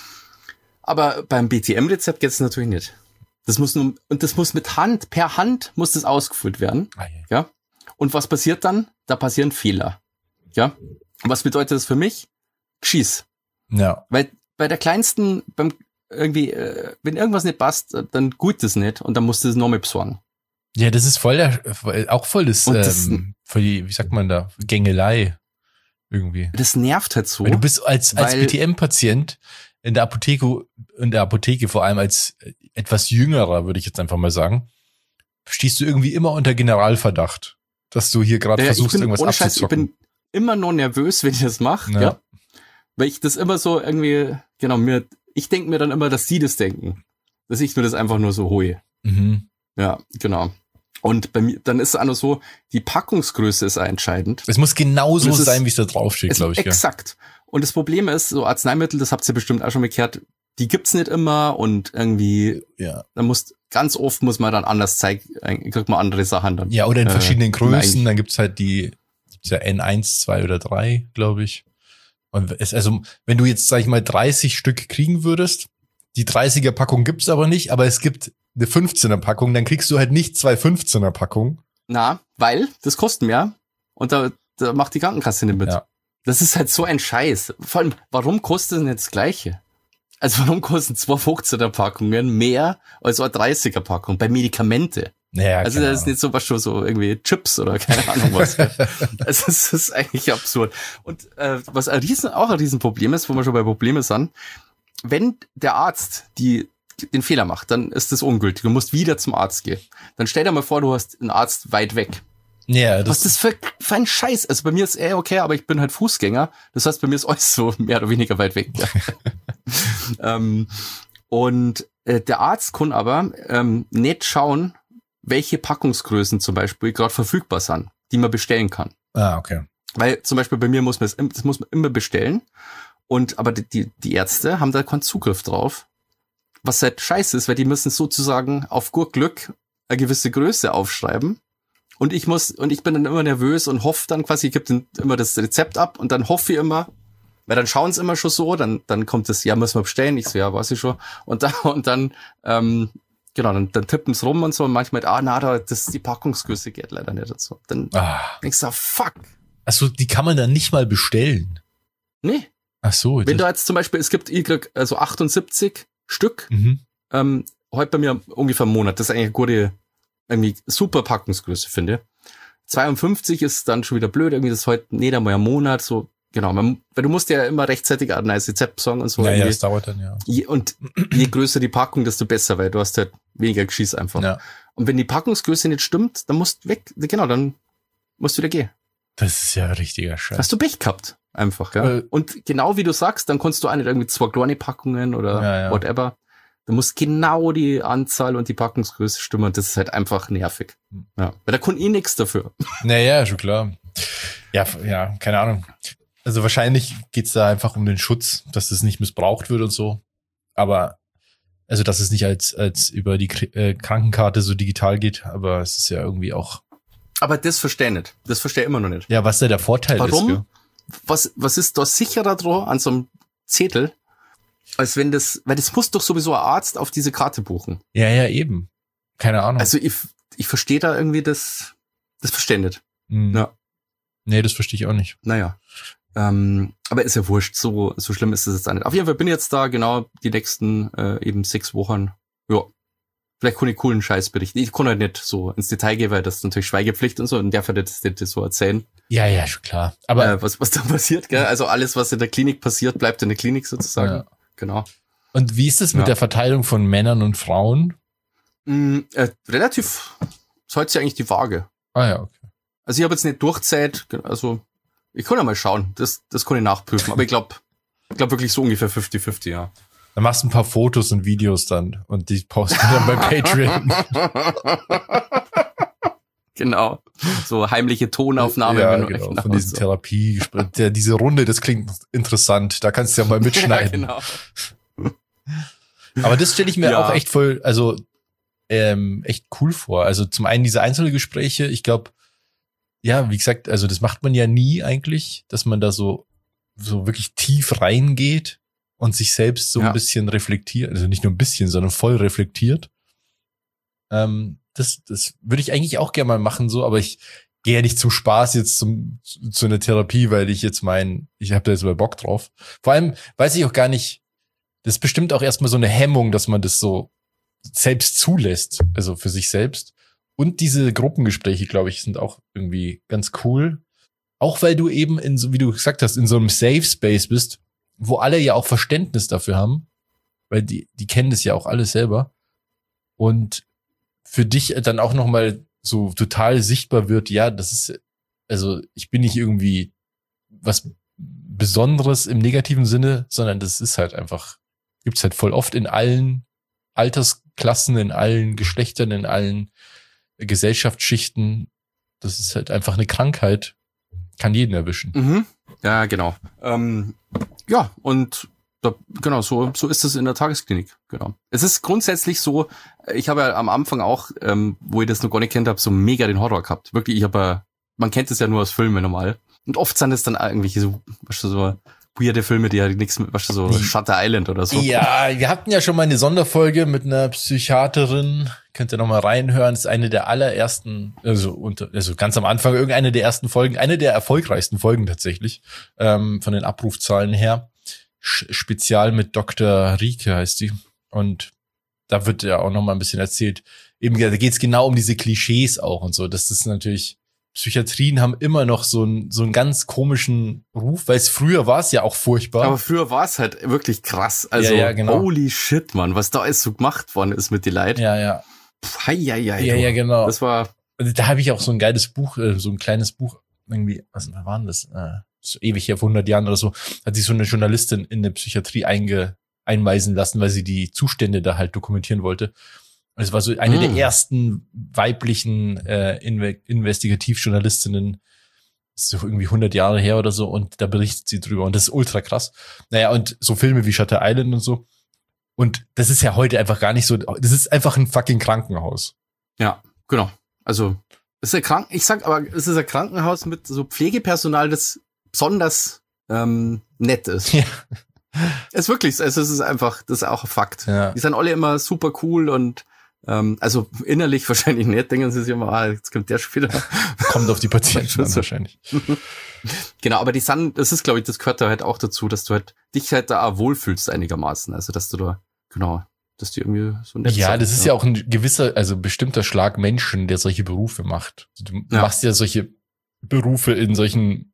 Aber beim BTM-Rezept geht es natürlich nicht. Das muss mit Hand, per Hand muss das ausgefüllt werden. Ja. Und was passiert dann? Da passieren Fehler. Ja. Und was bedeutet das für mich? Geschieß. Ja. Weil bei der kleinsten, beim irgendwie, wenn irgendwas nicht passt, dann gut das nicht und dann musst du das nochmal besorgen. Ja, das ist voll das, wie sagt man da, Gängelei irgendwie. Das nervt halt so. Weil du bist als BTM-Patient in der Apotheke vor allem als etwas jüngerer, würde ich jetzt einfach mal sagen, stehst du irgendwie immer unter Generalverdacht, dass du hier gerade versuchst, irgendwas abzuzocken. Ich bin immer noch nervös, wenn ich das mache, ja. Weil ich das immer so irgendwie, genau, ich denke mir dann immer, dass sie das denken. Dass ich mir das einfach nur so hole. Mhm. Ja, genau. Und bei mir, dann ist es auch noch so, die Packungsgröße ist auch entscheidend. Es muss genau so sein, wie es da draufsteht, glaube ich. Exakt. Ja. Und das Problem ist, so Arzneimittel, das habt ihr bestimmt auch schon gehört, die gibt's nicht immer und irgendwie, ganz oft muss man dann anders kriegt man andere Sachen dann. Ja, oder in verschiedenen Größen, dann gibt's halt gibt's ja N1, 2 oder 3, glaube ich. Und also, wenn du jetzt, sag ich mal, 30 Stück kriegen würdest, die 30er Packung gibt's aber nicht, aber es gibt eine 15er Packung, dann kriegst du halt nicht 2 15er Packungen. Na, weil das kostet mehr und da macht die Krankenkasse nicht mit. Ja. Das ist halt so ein Scheiß. Vor allem, warum kostet denn jetzt das Gleiche? Also warum kosten 2 15er Packungen mehr als eine 30er Packung bei Medikamente? Ja, also das ist nicht so was schon so irgendwie Chips oder keine Ahnung was. Also es ist eigentlich absurd. Und was auch ein Riesenproblem ist, wo wir schon bei Problemen sind, wenn der Arzt den Fehler macht, dann ist das ungültig. Du musst wieder zum Arzt gehen. Dann stell dir mal vor, du hast einen Arzt weit weg. Ja, was ist das für ein Scheiß? Also bei mir ist okay, aber ich bin halt Fußgänger. Das heißt, bei mir ist alles so mehr oder weniger weit weg. Ja. Und der Arzt kann aber nicht schauen, welche Packungsgrößen zum Beispiel gerade verfügbar sind, die man bestellen kann. Ah, okay. Weil zum Beispiel bei mir das muss man immer bestellen. Aber die Ärzte haben da keinen Zugriff drauf. Was halt scheiße ist, weil die müssen sozusagen auf gut Glück eine gewisse Größe aufschreiben. Und ich bin dann immer nervös und hoffe dann quasi, ich gebe immer das Rezept ab und dann hoffe ich immer, weil dann schauen sie immer schon so, dann kommt das, ja, müssen wir bestellen. Ich so, ja, weiß ich schon. Und dann dann tippen es rum und so und manchmal, die Packungsgröße geht leider nicht dazu. Dann denkst du, fuck. Achso, die kann man dann nicht mal bestellen? Nee. Ach so. Wenn du jetzt zum Beispiel, es gibt 78 Stück, heute bei mir ungefähr einen Monat. Das ist eigentlich eine gute, irgendwie super Packungsgröße, finde. 52 ist dann schon wieder blöd, irgendwie das ist heute nicht einmal ein Monat, so, genau. Weil du musst ja immer rechtzeitig ein neues Rezept besorgen und so. Ja, das dauert dann, ja. Je größer die Packung, desto besser, weil du hast halt weniger Geschieß einfach. Ja. Und wenn die Packungsgröße nicht stimmt, dann musst du weg, genau, dann musst du wieder gehen. Das ist ja richtiger Scheiß. Hast du Pech gehabt? Einfach, gell? Und genau wie du sagst, dann kannst du auch nicht irgendwie 2 kleine Packungen oder whatever. Da muss genau die Anzahl und die Packungsgröße stimmen und das ist halt einfach nervig. Ja, weil da kann nichts dafür. Naja, schon klar. Ja, keine Ahnung. Also wahrscheinlich geht's da einfach um den Schutz, dass es nicht missbraucht wird und so. Aber, also dass es nicht als über die Krankenkarte so digital geht, aber es ist ja irgendwie auch. Aber das verstehe ich nicht. Das verstehe ich immer noch nicht. Ja, was da der Vorteil ist. Warum? Was ist da sicherer dran an so einem Zettel, als wenn weil das muss doch sowieso ein Arzt auf diese Karte buchen. Ja, eben. Keine Ahnung. Also ich verstehe da irgendwie das verstehe ich nicht. Ja. Nee, das verstehe ich auch nicht. Naja. Aber ist ja wurscht, so schlimm ist es jetzt auch nicht. Auf jeden Fall bin ich jetzt da genau die nächsten eben 6 Wochen. Ja. Vielleicht kann ich coolen Scheiß berichten. Ich kann halt nicht so ins Detail gehen, weil das ist natürlich Schweigepflicht und so und darf halt das so erzählen. Ja, schon klar. Aber was da passiert, gell? Also alles, was in der Klinik passiert, bleibt in der Klinik sozusagen. Ja. Genau. Und wie ist es mit der Verteilung von Männern und Frauen? Relativ, es hält sich eigentlich die Waage. Ah ja, okay. Also ich habe jetzt nicht durchzählt, also ich kann ja mal schauen, das kann ich nachprüfen, aber ich glaube wirklich so ungefähr 50-50, ja. Dann machst du ein paar Fotos und Videos dann und die posten dann bei Patreon. Genau. So heimliche Tonaufnahme. Ja, genau. Von diesen Therapie, diese Runde, das klingt interessant. Da kannst du ja mal mitschneiden. Ja, genau. Aber das stelle ich mir auch echt voll, also echt cool vor. Also zum einen diese Einzelgespräche, ich glaube, ja, wie gesagt, also das macht man ja nie eigentlich, dass man da so wirklich tief reingeht und sich selbst so ein bisschen reflektiert, also nicht nur ein bisschen, sondern voll reflektiert. Das würde ich eigentlich auch gerne mal machen, so, aber ich gehe ja nicht zum Spaß jetzt zu einer Therapie, weil ich habe da jetzt mal Bock drauf. Vor allem weiß ich auch gar nicht, das ist bestimmt auch erstmal so eine Hemmung, dass man das so selbst zulässt, also für sich selbst. Und diese Gruppengespräche, glaube ich, sind auch irgendwie ganz cool. Auch weil du eben wie du gesagt hast, in so einem Safe Space bist, wo alle ja auch Verständnis dafür haben, weil die kennen das ja auch alles selber. Und für dich dann auch nochmal so total sichtbar wird, ja, das ist, also ich bin nicht irgendwie was Besonderes im negativen Sinne, sondern das ist halt einfach, gibt's halt voll oft in allen Altersklassen, in allen Geschlechtern, in allen Gesellschaftsschichten. Das ist halt einfach eine Krankheit, kann jeden erwischen. Mhm. Ja, genau. Ja, und genau, so ist es in der Tagesklinik, genau. Es ist grundsätzlich so, ich habe ja am Anfang auch, wo ich das noch gar nicht kennt habe, so mega den Horror gehabt. Wirklich, man kennt es ja nur aus Filmen normal. Und oft sind es dann irgendwelche so weirde Filme, die ja nichts mit, so Shutter Island oder so. Ja, wir hatten ja schon mal eine Sonderfolge mit einer Psychiaterin. Könnt ihr noch mal reinhören. Das ist eine der allerersten, also ganz am Anfang, irgendeine der ersten Folgen, eine der erfolgreichsten Folgen tatsächlich, von den Abrufzahlen her. Spezial mit Dr. Rieke heißt sie. Und da wird ja auch noch mal ein bisschen erzählt. Eben, da geht's genau um diese Klischees auch und so. Das ist natürlich, Psychiatrien haben immer noch so einen ganz komischen Ruf, weil früher war es ja auch furchtbar. Aber früher war es halt wirklich krass. Also, genau. Holy shit, Mann, was da alles so gemacht worden ist mit die Leuten. Ja. Ja, genau. Das war. Da habe ich auch so ein geiles Buch, so ein kleines Buch, irgendwie, was war denn das? So ewig her, vor 100 Jahren oder so, hat sich so eine Journalistin in der Psychiatrie einweisen lassen, weil sie die Zustände da halt dokumentieren wollte. Es war so eine der ersten weiblichen Investigativjournalistinnen, so irgendwie 100 Jahre her oder so, und da berichtet sie drüber und das ist ultra krass. Naja, und so Filme wie Shutter Island und so. Und das ist ja heute einfach gar nicht so, das ist einfach ein fucking Krankenhaus. Ja, genau. Also, es ist es ist ein Krankenhaus mit so Pflegepersonal, das besonders nett ist. Ja. Es ist wirklich, es ist einfach, das ist auch ein Fakt. Ja. Die sind alle immer super cool und also innerlich wahrscheinlich nicht, denken sie sich immer, jetzt kommt der schon wieder. Kommt auf die Patienten an, wahrscheinlich. Genau, aber das ist, glaube ich, das gehört da halt auch dazu, dass du halt dich halt da auch wohlfühlst einigermaßen. Also, dass du da, genau, dass die irgendwie so nett sind. Ja, das ist ja auch ein gewisser, also bestimmter Schlag Menschen, der solche Berufe macht. Du machst ja solche Berufe in solchen,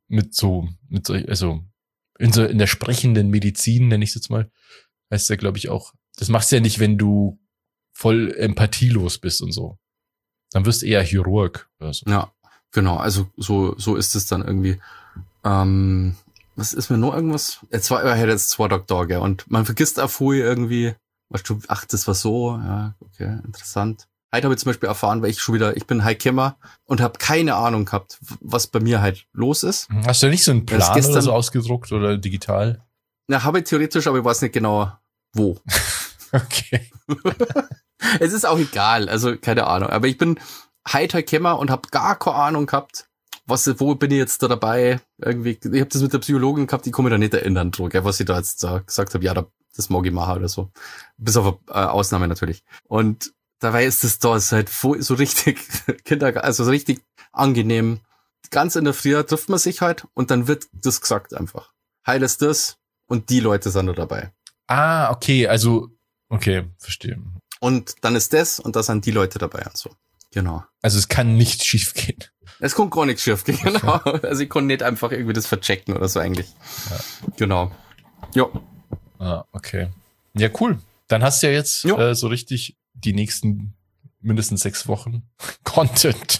also in der sprechenden Medizin, nenne ich es jetzt mal, heißt ja, glaube ich, auch. Das machst du ja nicht, wenn du voll empathielos bist und so. Dann wirst du eher Chirurg oder so. Ja, genau. Also so ist es dann irgendwie. was ist mir noch irgendwas? Ich hätte jetzt 2 Doktor, gell? Und man vergisst auch vorher irgendwie, weißt du, ach, das war so, ja, okay, interessant. Heute habe ich zum Beispiel erfahren, weil ich bin Heikimmer und habe keine Ahnung gehabt, was bei mir halt los ist. Hast du nicht so einen Plan oder so ausgedruckt oder digital? Na, habe ich theoretisch, aber ich weiß nicht genau, wo. Okay. Es ist auch egal, also keine Ahnung. Aber ich bin Heikimmer und habe gar keine Ahnung gehabt, wo bin ich jetzt da dabei? Irgendwie, ich habe das mit der Psychologin gehabt, die kann mich da nicht erinnern, was ich da jetzt gesagt habe, ja, das mag ich machen oder so. Bis auf Ausnahme natürlich. Und dabei ist es da halt so richtig also so richtig angenehm. Ganz in der Früh trifft man sich halt und dann wird das gesagt einfach. Heil ist das und die Leute sind da dabei. Ah, okay, also, okay, verstehe. Und dann ist das und da sind die Leute dabei und so. Genau. Also es kann nicht schief gehen. Es kann gar nichts schief gehen, genau. Also ich kann nicht einfach irgendwie das verchecken oder so eigentlich. Ja. Genau. Ja. Ah, okay. Ja, cool. Dann hast du ja jetzt so richtig die nächsten mindestens 6 Wochen Content.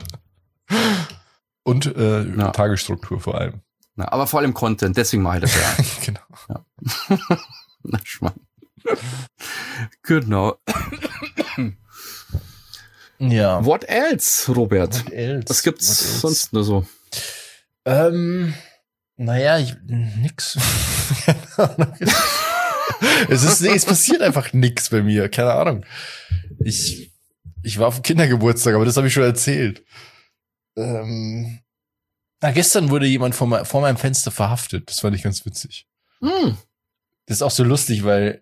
Und Tagesstruktur vor allem. Na, aber vor allem Content, deswegen mache ich das ja. Genau. Ja. Na, Schmarrn. Genau. Ja. What else, Robert? What else? Was gibt's sonst nur so? Naja, nix. Es passiert einfach nix bei mir, keine Ahnung. Ich war auf dem Kindergeburtstag, aber das habe ich schon erzählt. Gestern wurde jemand vor meinem Fenster verhaftet. Das fand ich ganz witzig. Das ist auch so lustig, weil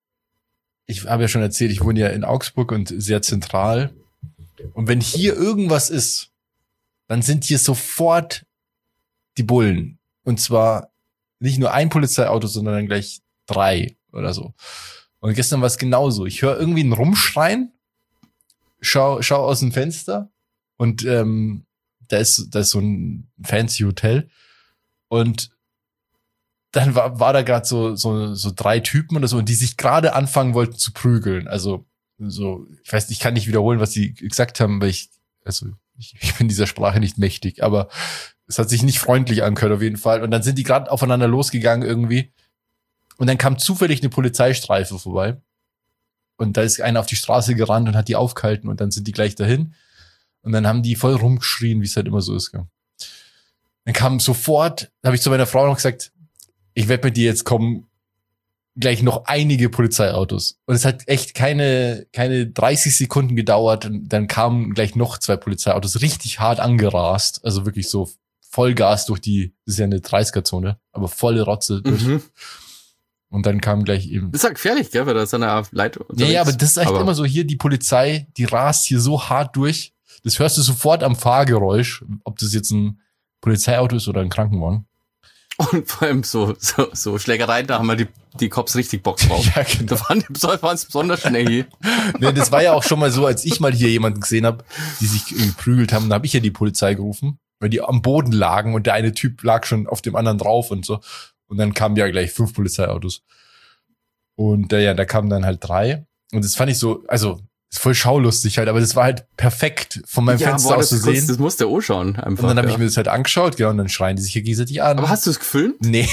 ich habe ja schon erzählt, ich wohne ja in Augsburg und sehr zentral. Und wenn hier irgendwas ist, dann sind hier sofort die Bullen. Und zwar nicht nur ein Polizeiauto, sondern dann gleich 3 oder so. Und gestern war es genauso. Ich höre irgendwie ein Rumschreien, schau aus dem Fenster und da ist so ein fancy Hotel. Und dann war da gerade so 3 Typen oder so, und die sich gerade anfangen wollten zu prügeln. Also so, ich weiß, ich kann nicht wiederholen, was sie gesagt haben, weil ich bin dieser Sprache nicht mächtig, aber es hat sich nicht freundlich angehört auf jeden Fall. Und dann sind die gerade aufeinander losgegangen irgendwie. Und dann kam zufällig eine Polizeistreife vorbei. Und da ist einer auf die Straße gerannt und hat die aufgehalten, und dann sind die gleich dahin. Und dann haben die voll rumgeschrien, wie es halt immer so ist. Gell. Dann kam sofort, habe ich zu meiner Frau noch gesagt, ich werde mit dir jetzt kommen, gleich noch einige Polizeiautos. Und es hat echt keine 30 Sekunden gedauert. Und dann kamen gleich noch 2 Polizeiautos, richtig hart angerast. Also wirklich so Vollgas durch das ist ja eine 30er-Zone, aber volle Rotze durch. Und dann kam gleich eben. Das ist ja gefährlich, gell, weil da ist eine Leitung unterwegs. Ja, aber das ist echt immer so hier, die Polizei, die rast hier so hart durch. Das hörst du sofort am Fahrgeräusch, ob das jetzt ein Polizeiauto ist oder ein Krankenwagen. Und vor allem so Schlägereien, da haben wir die Cops richtig Bock drauf. Ja, genau. Da waren es besonders schnell hier. Nee, das war ja auch schon mal so, als ich mal hier jemanden gesehen habe, die sich geprügelt haben, da habe ich ja die Polizei gerufen, weil die am Boden lagen und der eine Typ lag schon auf dem anderen drauf und so. Und dann kamen ja gleich 5 Polizeiautos. Und da kamen dann halt 3. Und das fand ich so, also ist voll schaulustig halt, aber das war halt perfekt von meinem Fenster aus zu sehen. Das musste auch schauen einfach. Und dann habe ich mir das halt angeschaut, ja, und dann schreien die sich hier gegenseitig an. Aber hast du es gefilmt? Nee.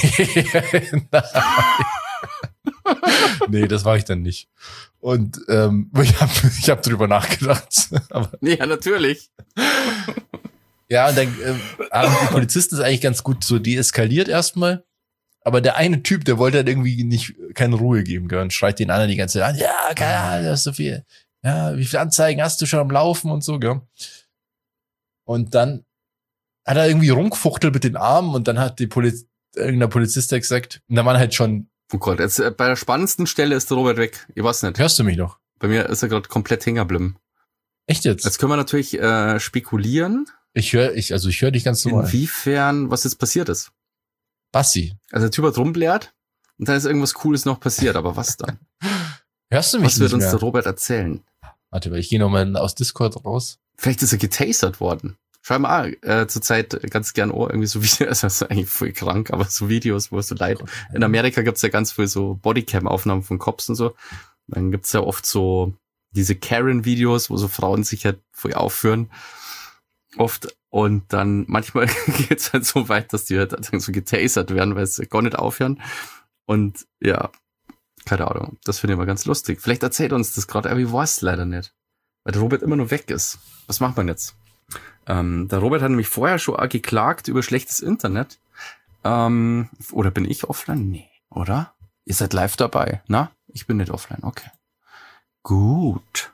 Nee, das war ich dann nicht. Und ich hab drüber nachgedacht. Aber, ja, natürlich. ja, und dann haben die Polizisten das eigentlich ganz gut so deeskaliert erstmal. Aber der eine Typ, der wollte halt irgendwie keine Ruhe geben, gell, und schreit den anderen die ganze Zeit an, ja, keine Ahnung, das ist so viel. Ja, wie viele Anzeigen hast du schon am Laufen und so, gell? Und dann hat er irgendwie rumgefuchtelt mit den Armen, und dann hat irgendein Polizist gesagt, und dann waren halt schon. Oh Gott, jetzt bei der spannendsten Stelle ist der Robert weg. Ich weiß nicht. Hörst du mich noch? Bei mir ist er gerade komplett hängen geblieben. Echt jetzt? Jetzt können wir natürlich spekulieren. Ich höre dich ganz normal. Inwiefern, was jetzt passiert ist. Bassi. Also der Typ hat rumblärt und dann ist irgendwas Cooles noch passiert, aber was dann? Hörst du mich was wird nicht uns mehr? Der Robert erzählen? Warte, weil ich gehe nochmal aus Discord raus. Vielleicht ist er getasert worden. Schau mal zurzeit ganz gern irgendwie so Videos, das ist eigentlich voll krank, aber so Videos, wo es so leid. In Amerika gibt's ja ganz viel so Bodycam-Aufnahmen von Cops und so. Dann gibt's ja oft so diese Karen-Videos, wo so Frauen sich halt voll aufführen. Oft. Und dann manchmal geht's halt so weit, dass die halt so getasert werden, weil sie gar nicht aufhören. Und ja, keine Ahnung. Das finde ich mal ganz lustig. Vielleicht erzählt uns das gerade, aber ich weiß es leider nicht. Weil der Robert immer nur weg ist. Was macht man jetzt? Der Robert hat nämlich vorher schon geklagt über schlechtes Internet. Oder bin ich offline? Nee, oder? Ihr seid live dabei. Na? Ich bin nicht offline. Okay. Gut.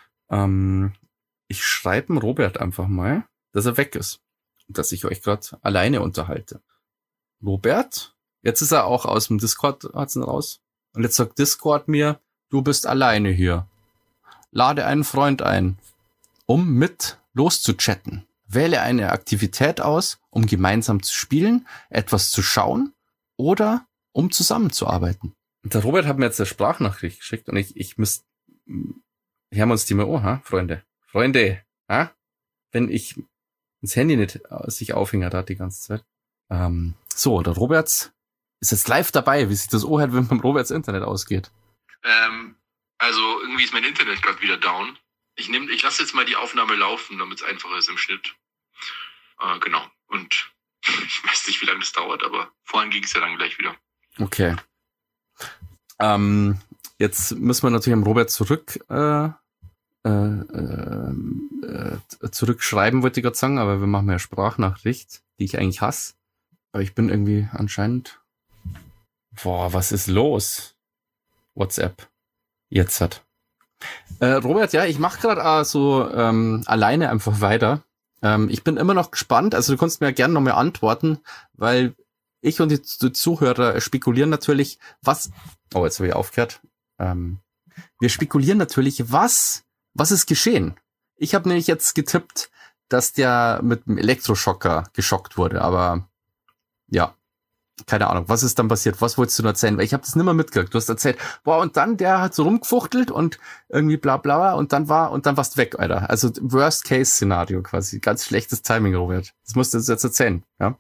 Ich schreibe dem Robert einfach mal, dass er weg ist. Dass ich euch gerade alleine unterhalte. Robert? Jetzt ist er auch aus dem Discord raus. Und jetzt sagt Discord mir, du bist alleine hier. Lade einen Freund ein, um mit loszuchatten. Wähle eine Aktivität aus, um gemeinsam zu spielen, etwas zu schauen oder um zusammenzuarbeiten. Und der Robert hat mir jetzt eine Sprachnachricht geschickt und ich müsste, hören wir uns die mal an, Freunde. Freunde, wenn ich das Handy nicht sich aufhängert hat die ganze Zeit. So, der Robert ist jetzt live dabei, wie sich das anhört, wenn beim Roberts Internet ausgeht. Also irgendwie ist mein Internet gerade wieder down. Ich lasse jetzt mal die Aufnahme laufen, damit es einfacher ist im Schnitt. Genau. Und ich weiß nicht, wie lange das dauert, aber vorhin ging es ja dann gleich wieder. Okay. Jetzt müssen wir natürlich am Robert zurückschreiben, wollte ich gerade sagen, aber wir machen ja Sprachnachricht, die ich eigentlich hasse. Aber ich bin irgendwie anscheinend... Boah, was ist los? WhatsApp. Jetzt hat. Robert, ja, ich mache gerade so alleine einfach weiter. Ich bin immer noch gespannt, also du kannst mir ja gerne noch mal antworten, weil ich und die Zuhörer spekulieren natürlich, was... Oh, jetzt habe ich aufgehört. Wir spekulieren natürlich, was ist geschehen? Ich habe nämlich jetzt getippt, dass der mit dem Elektroschocker geschockt wurde, aber ja, keine Ahnung, was ist dann passiert? Was wolltest du noch erzählen? Weil ich habe das nicht mehr mitgekriegt. Du hast erzählt, boah, und dann der hat so rumgefuchtelt und irgendwie bla bla und dann warst du weg, Alter. Also Worst-Case-Szenario quasi. Ganz schlechtes Timing, Robert. Das musst du jetzt erzählen, ja?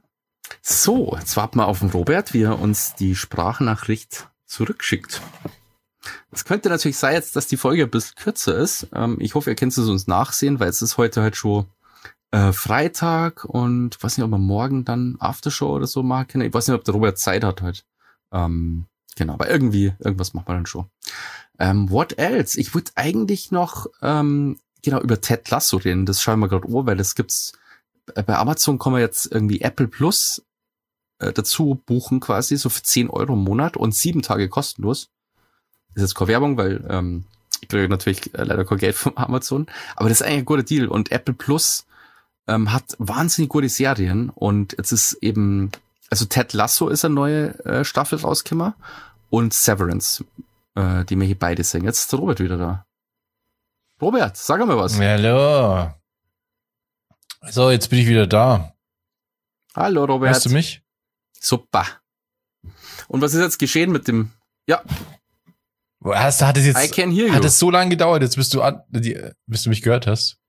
So, jetzt warten wir auf den Robert, wie er uns die Sprachnachricht zurückschickt. Es könnte natürlich sein jetzt, dass die Folge ein bisschen kürzer ist. Ich hoffe, ihr könnt es uns nachsehen, weil es ist heute halt schon Freitag und weiß nicht, ob wir morgen dann Aftershow oder so machen können. Ich weiß nicht, ob der Robert Zeit hat heute. Genau, aber irgendwas machen wir dann schon. What else? Ich würde eigentlich noch genau über Ted Lasso reden. Das schauen wir gerade an, weil das gibt's bei Amazon kann man jetzt irgendwie Apple Plus dazu buchen quasi, so für 10 € im Monat und 7 Tage kostenlos. Das ist jetzt keine Werbung, weil ich kriege natürlich leider kein Geld von Amazon, aber das ist eigentlich ein guter Deal und Apple Plus hat wahnsinnig gute Serien und jetzt ist eben, also Ted Lasso ist eine neue Staffel rausgekommen und Severance, die wir hier beide sehen. Jetzt ist der Robert wieder da. Robert, sag mal was. Hallo. So, jetzt bin ich wieder da. Hallo Robert. Hörst du mich? Super. Und was ist jetzt geschehen mit dem, ja. Hat es so lange gedauert, jetzt bis du mich gehört hast?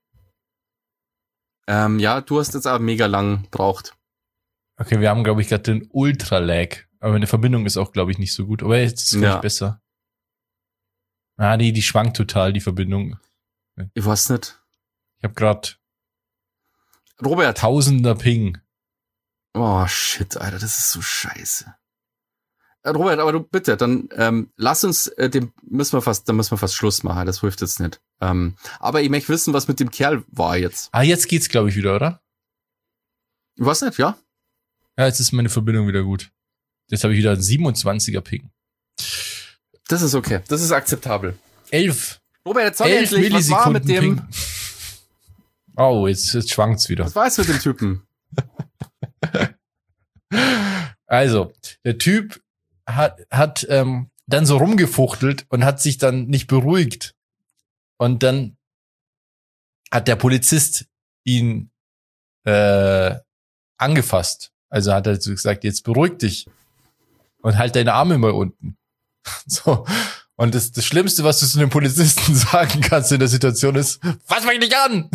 Ja, du hast jetzt aber mega lang gebraucht. Okay, wir haben, glaube ich, gerade den Ultra-Lag. Aber meine Verbindung ist auch, glaube ich, nicht so gut. Aber jetzt ist es gleich besser. Die schwankt total, die Verbindung. Ich weiß nicht. Ich habe gerade Robert. Tausender Ping. Oh, shit, Alter, das ist so scheiße. Robert, aber du bitte, dann lass uns, müssen wir fast Schluss machen, das hilft jetzt nicht. Aber ich möchte wissen, was mit dem Kerl war jetzt. Jetzt geht's, glaube ich, wieder, oder? Ich weiß nicht, ja? Ja, jetzt ist meine Verbindung wieder gut. Jetzt habe ich wieder einen 27er Ping. Das ist okay, das ist akzeptabel. 11. Robert, jetzt soll endlich, was war mit dem... Ping. Oh, jetzt schwankt's wieder. Was war jetzt mit dem Typen? Also, der Typ hat dann so rumgefuchtelt und hat sich dann nicht beruhigt. Und dann hat der Polizist ihn angefasst. Also hat er so gesagt, jetzt beruhig dich und halt deine Arme mal unten. So. Und das Schlimmste, was du zu einem Polizisten sagen kannst in der Situation ist, fass mich nicht an!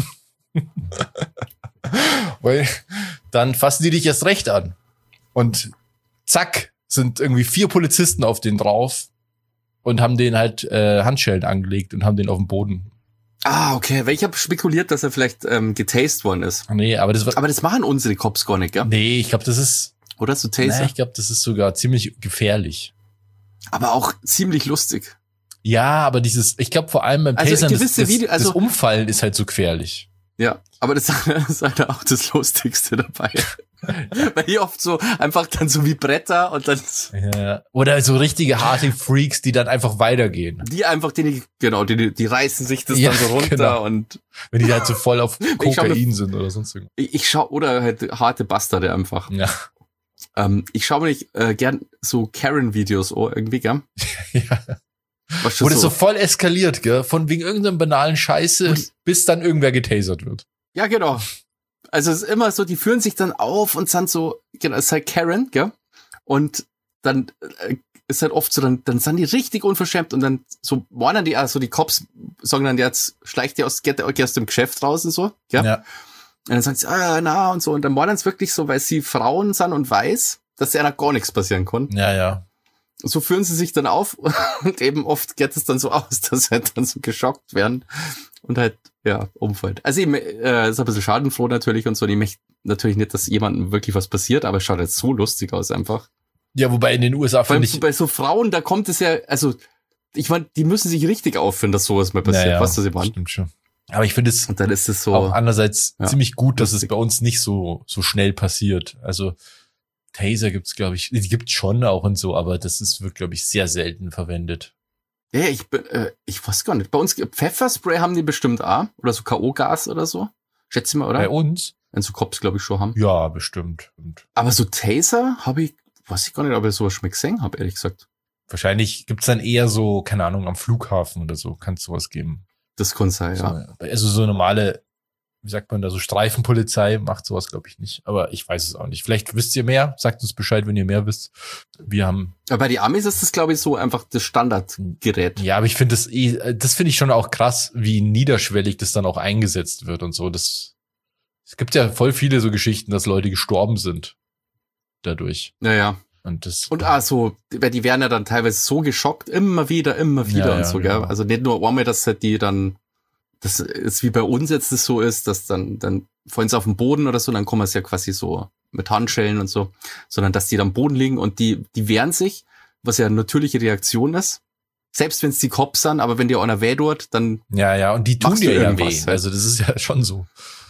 Weil dann fassen die dich erst recht an. Und zack, sind irgendwie 4 Polizisten auf den drauf und haben den halt Handschellen angelegt und haben den auf den Boden Okay, weil ich habe spekuliert, dass er vielleicht getased worden ist. Nee, aber das machen unsere Cops gar nicht, gell? Nee, ich glaube, das ist... Oder so Taser? Nee, ich glaube, das ist sogar ziemlich gefährlich. Aber auch ziemlich lustig. Ja, aber ich glaube vor allem beim Tasern, das Umfallen ist halt so gefährlich. Ja, aber das ist halt auch das Lustigste dabei. Weil die oft so einfach dann so wie Bretter und dann... Ja. Oder so richtige harte Freaks, die dann einfach weitergehen. Die einfach, die reißen sich das dann so runter genau. Und... Wenn die halt so voll auf Kokain sind oder sonst irgendwas. Oder halt harte Bastarde einfach. Ja. Ich schaue mir nicht gern so Karen-Videos irgendwie, gell? Ja. Wo das so voll eskaliert, gell? Von wegen irgendeinem banalen Scheiße, bis dann irgendwer getasert wird. Ja, genau. Also es ist immer so, die führen sich dann auf und sind so, genau, es ist halt Karen, gell? Und dann ist halt oft so, dann sind die richtig unverschämt und dann so warnen die, also die Cops sagen dann, jetzt schleicht ihr geht aus dem Geschäft raus und so, gell? Ja. Und dann sagen sie, na und so. Und dann warnen es wirklich so, weil sie Frauen sind und weiß, dass einer gar nichts passieren kann. Ja, ja. So führen sie sich dann auf und eben oft geht es dann so aus, dass sie halt dann so geschockt werden und halt, ja, umfällt. Also eben, ist ein bisschen schadenfroh natürlich und so. Ich möchte natürlich nicht, dass jemandem wirklich was passiert, aber es schaut jetzt so lustig aus einfach. Ja, wobei in den USA finde ich... Bei so Frauen, da kommt es ja, also, ich meine, die müssen sich richtig auffinden, dass sowas mal passiert. Ja, weißt du, was ich meine? Stimmt schon. Aber ich finde es und dann ist es so, auch andererseits ziemlich gut, dass es bei uns nicht so schnell passiert. Also Taser gibt's, glaube ich, die gibt's schon auch und so, aber das wird, glaube ich, sehr selten verwendet. Ja, ich weiß gar nicht. Bei uns Pfefferspray haben die bestimmt auch. Oder so K.O.-Gas oder so. Schätze ich mal, oder? Bei uns? Wenn so Cops, glaube ich, schon haben. Ja, bestimmt. Aber so Taser weiß ich gar nicht, ob ich sowas schon mal gesehen habe, ehrlich gesagt. Wahrscheinlich gibt's dann eher so, keine Ahnung, am Flughafen oder so, kann es sowas geben. Das kann sein, ja. Also so normale, wie sagt man da, so Streifenpolizei macht sowas, glaube ich, nicht. Aber ich weiß es auch nicht. Vielleicht wisst ihr mehr. Sagt uns Bescheid, wenn ihr mehr wisst. Aber bei die Amis ist das, glaube ich, so einfach das Standardgerät. Ja, aber ich finde das finde ich schon auch krass, wie niederschwellig das dann auch eingesetzt wird und so. Es gibt ja voll viele so Geschichten, dass Leute gestorben sind dadurch. Naja. Und so, weil die werden ja dann teilweise so geschockt, immer wieder ja, und so, genau. gell? Also nicht nur einmal, dass halt die dann, das ist wie bei uns jetzt das so ist, dass dann fallen sie auf den Boden oder so, dann kommen sie ja quasi so mit Handschellen und so, sondern dass die dann am Boden liegen und die wehren sich, was ja eine natürliche Reaktion ist. Selbst wenn es die Cops sind, aber wenn dir einer weh tut, dann ja, und die tun dir ja weh. Halt. Also das ist ja schon so.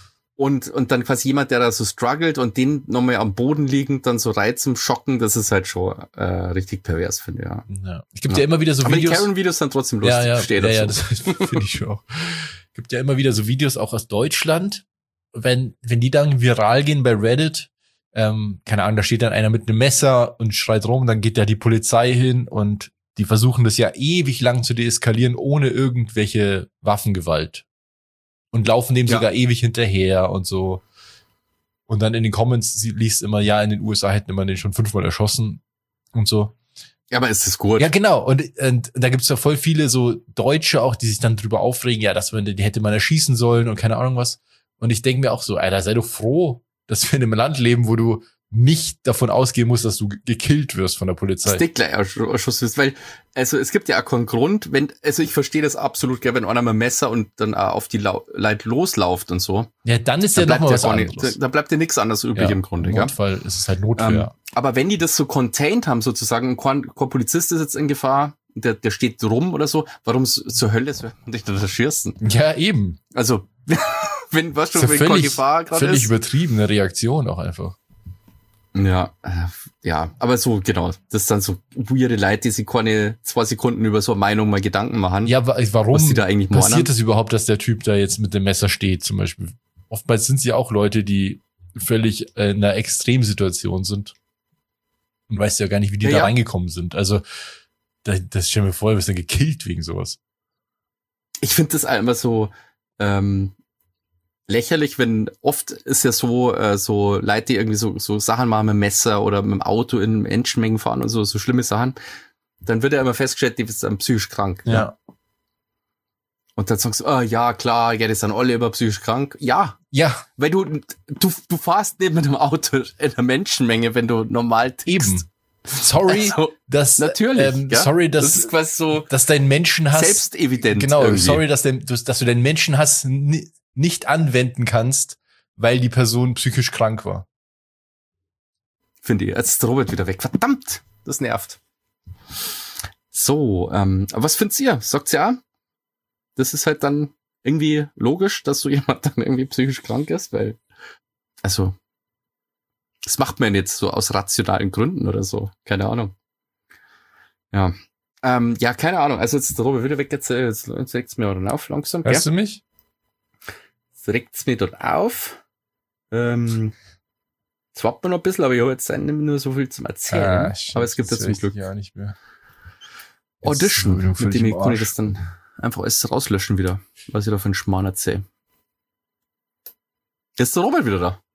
Und dann quasi jemand, der da so struggelt und den nochmal am Boden liegend dann so reizen, schocken, das ist halt schon richtig pervers, finde ich, ja. Es gibt ja immer wieder so aber Videos. Aber die Karen-Videos sind trotzdem lustig. Ja, das finde ich schon auch. Es gibt ja immer wieder so Videos auch aus Deutschland, wenn die dann viral gehen bei Reddit, keine Ahnung, da steht dann einer mit einem Messer und schreit rum, dann geht da die Polizei hin und die versuchen das ja ewig lang zu deeskalieren, ohne irgendwelche Waffengewalt. Und laufen dem sogar ewig hinterher und so. Und dann in den Comments liest immer, ja, in den USA hätten immer den schon 5-mal erschossen und so. Ja, aber ist das gut? Ja, genau. Und da gibt's ja voll viele so Deutsche auch, die sich dann drüber aufregen, ja, die hätte man erschießen sollen und keine Ahnung was. Und ich denke mir auch so, Alter, sei doch froh, dass wir in einem Land leben, wo du nicht davon ausgehen musst, dass du gekillt wirst von der Polizei. Das gleich Erschuss ist, weil, also es gibt ja auch keinen Grund, also ich verstehe das absolut, gell, wenn einer mit dem Messer und dann auf die Leute loslauft und so. Ja, dann ist ja nochmal was anderes. Da bleibt ja nichts anderes übrig im Grunde, gell? Im Notfall ist es halt Notwehr. Aber wenn die das so contained haben, sozusagen, kein Polizist ist jetzt in Gefahr, der steht rum oder so, warum zur Hölle soll dich das schießen? Ja, eben. Also, wenn keine Gefahr gerade ist. Völlig übertriebene Reaktion auch einfach. Ja, aber so, genau. Das sind so weirde Leute, die sich keine 2 Sekunden über so eine Meinung mal Gedanken machen. Ja, warum was die da eigentlich passiert es überhaupt, dass der Typ da jetzt mit dem Messer steht, zum Beispiel? Oftmals sind es ja auch Leute, die völlig in einer Extremsituation sind. Und weißt ja gar nicht, wie die da reingekommen sind. Also, das stell mir vor, du wirst dann gekillt wegen sowas. Ich finde das einfach so, lächerlich, wenn oft ist ja so Leute, die irgendwie so Sachen machen mit dem Messer oder mit dem Auto in Menschenmengen fahren und so schlimme Sachen, dann wird ja immer festgestellt, die sind psychisch krank. Ja. Und dann sagst du, ja klar, ja, die sind alle immer psychisch krank. Ja. Ja. Weil du fahrst nicht mit dem Auto in einer Menschenmenge, wenn du normal tickst. Eben. sorry, Also, dass natürlich, ja? sorry, das ist quasi so dass dein Menschenhass selbstevident. genau, irgendwie. sorry, dass du deinen Menschenhass nicht anwenden kannst, weil die Person psychisch krank war. Finde ich. Jetzt ist der Robert wieder weg. Verdammt, das nervt. So, was findet ihr? Sagt ihr auch? Das ist halt dann irgendwie logisch, dass so jemand dann irgendwie psychisch krank ist, weil, also, das macht man jetzt so aus rationalen Gründen oder so. Keine Ahnung. Ja. Ja, keine Ahnung. Also jetzt ist der Robert wieder weg. Jetzt regt es mir dann auf langsam. Hörst du mich? Jetzt regt es mir dort auf. Jetzt warten wir noch ein bisschen, aber ich habe jetzt nicht nur so viel zum Erzählen. Shit, aber es gibt jetzt zum Glück ja nicht mehr. Audition, mit dem kann ich das dann einfach alles rauslöschen wieder, was ich da für einen Schmarrn erzähle. Jetzt ist der Robert wieder da.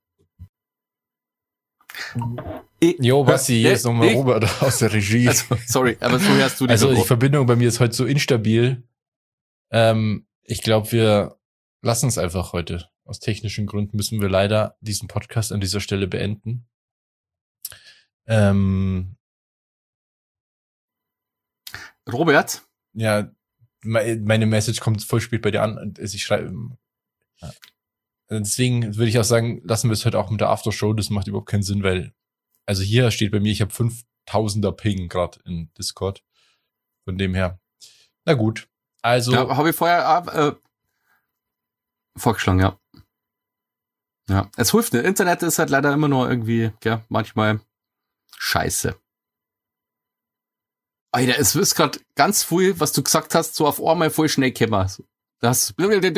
Jo, Basti, hier ist nochmal Robert aus der Regie. Also, sorry, aber so hörst du dich. Also die Verbindung bei mir ist heute so instabil. Ich glaube, wir lassen es einfach heute. Aus technischen Gründen müssen wir leider diesen Podcast an dieser Stelle beenden. Robert? Ja, meine Message kommt voll spät bei dir an. Ich schreibe. Ja. Deswegen würde ich auch sagen, lassen wir es heute auch mit der Aftershow. Das macht überhaupt keinen Sinn, weil, also hier steht bei mir, ich habe 5000er Ping gerade in Discord. Von dem her. Na gut. Also. Ja, habe ich vorher vorgeschlagen, ja. Ja, es hilft nicht. Internet ist halt leider immer nur irgendwie, gell, manchmal scheiße. Alter, es ist gerade ganz viel, was du gesagt hast, so auf einmal voll schnell gekommen. Das.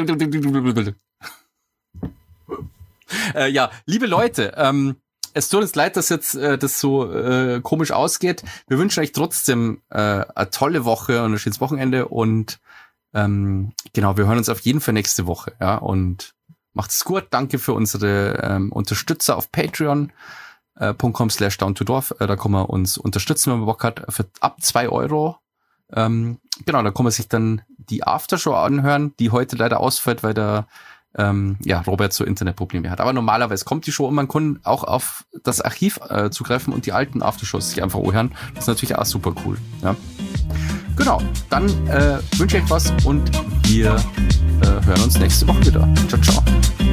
Ja, liebe Leute, es tut uns leid, dass jetzt das so komisch ausgeht. Wir wünschen euch trotzdem eine tolle Woche und ein schönes Wochenende und genau, wir hören uns auf jeden Fall nächste Woche. Ja, und macht's gut. Danke für unsere Unterstützer auf patreon.com/downtodorf. Da kann man uns unterstützen, wenn man Bock hat, für ab 2 €. Genau, da kann man sich dann die Aftershow anhören, die heute leider ausfällt, weil der Robert so Internetprobleme hat. Aber normalerweise kommt die Show und man kann auch auf das Archiv zugreifen und die alten Aftershows sich einfach anhören. Das ist natürlich auch super cool. Ja. Genau, dann wünsche ich euch was und wir hören uns nächste Woche wieder. Ciao, ciao.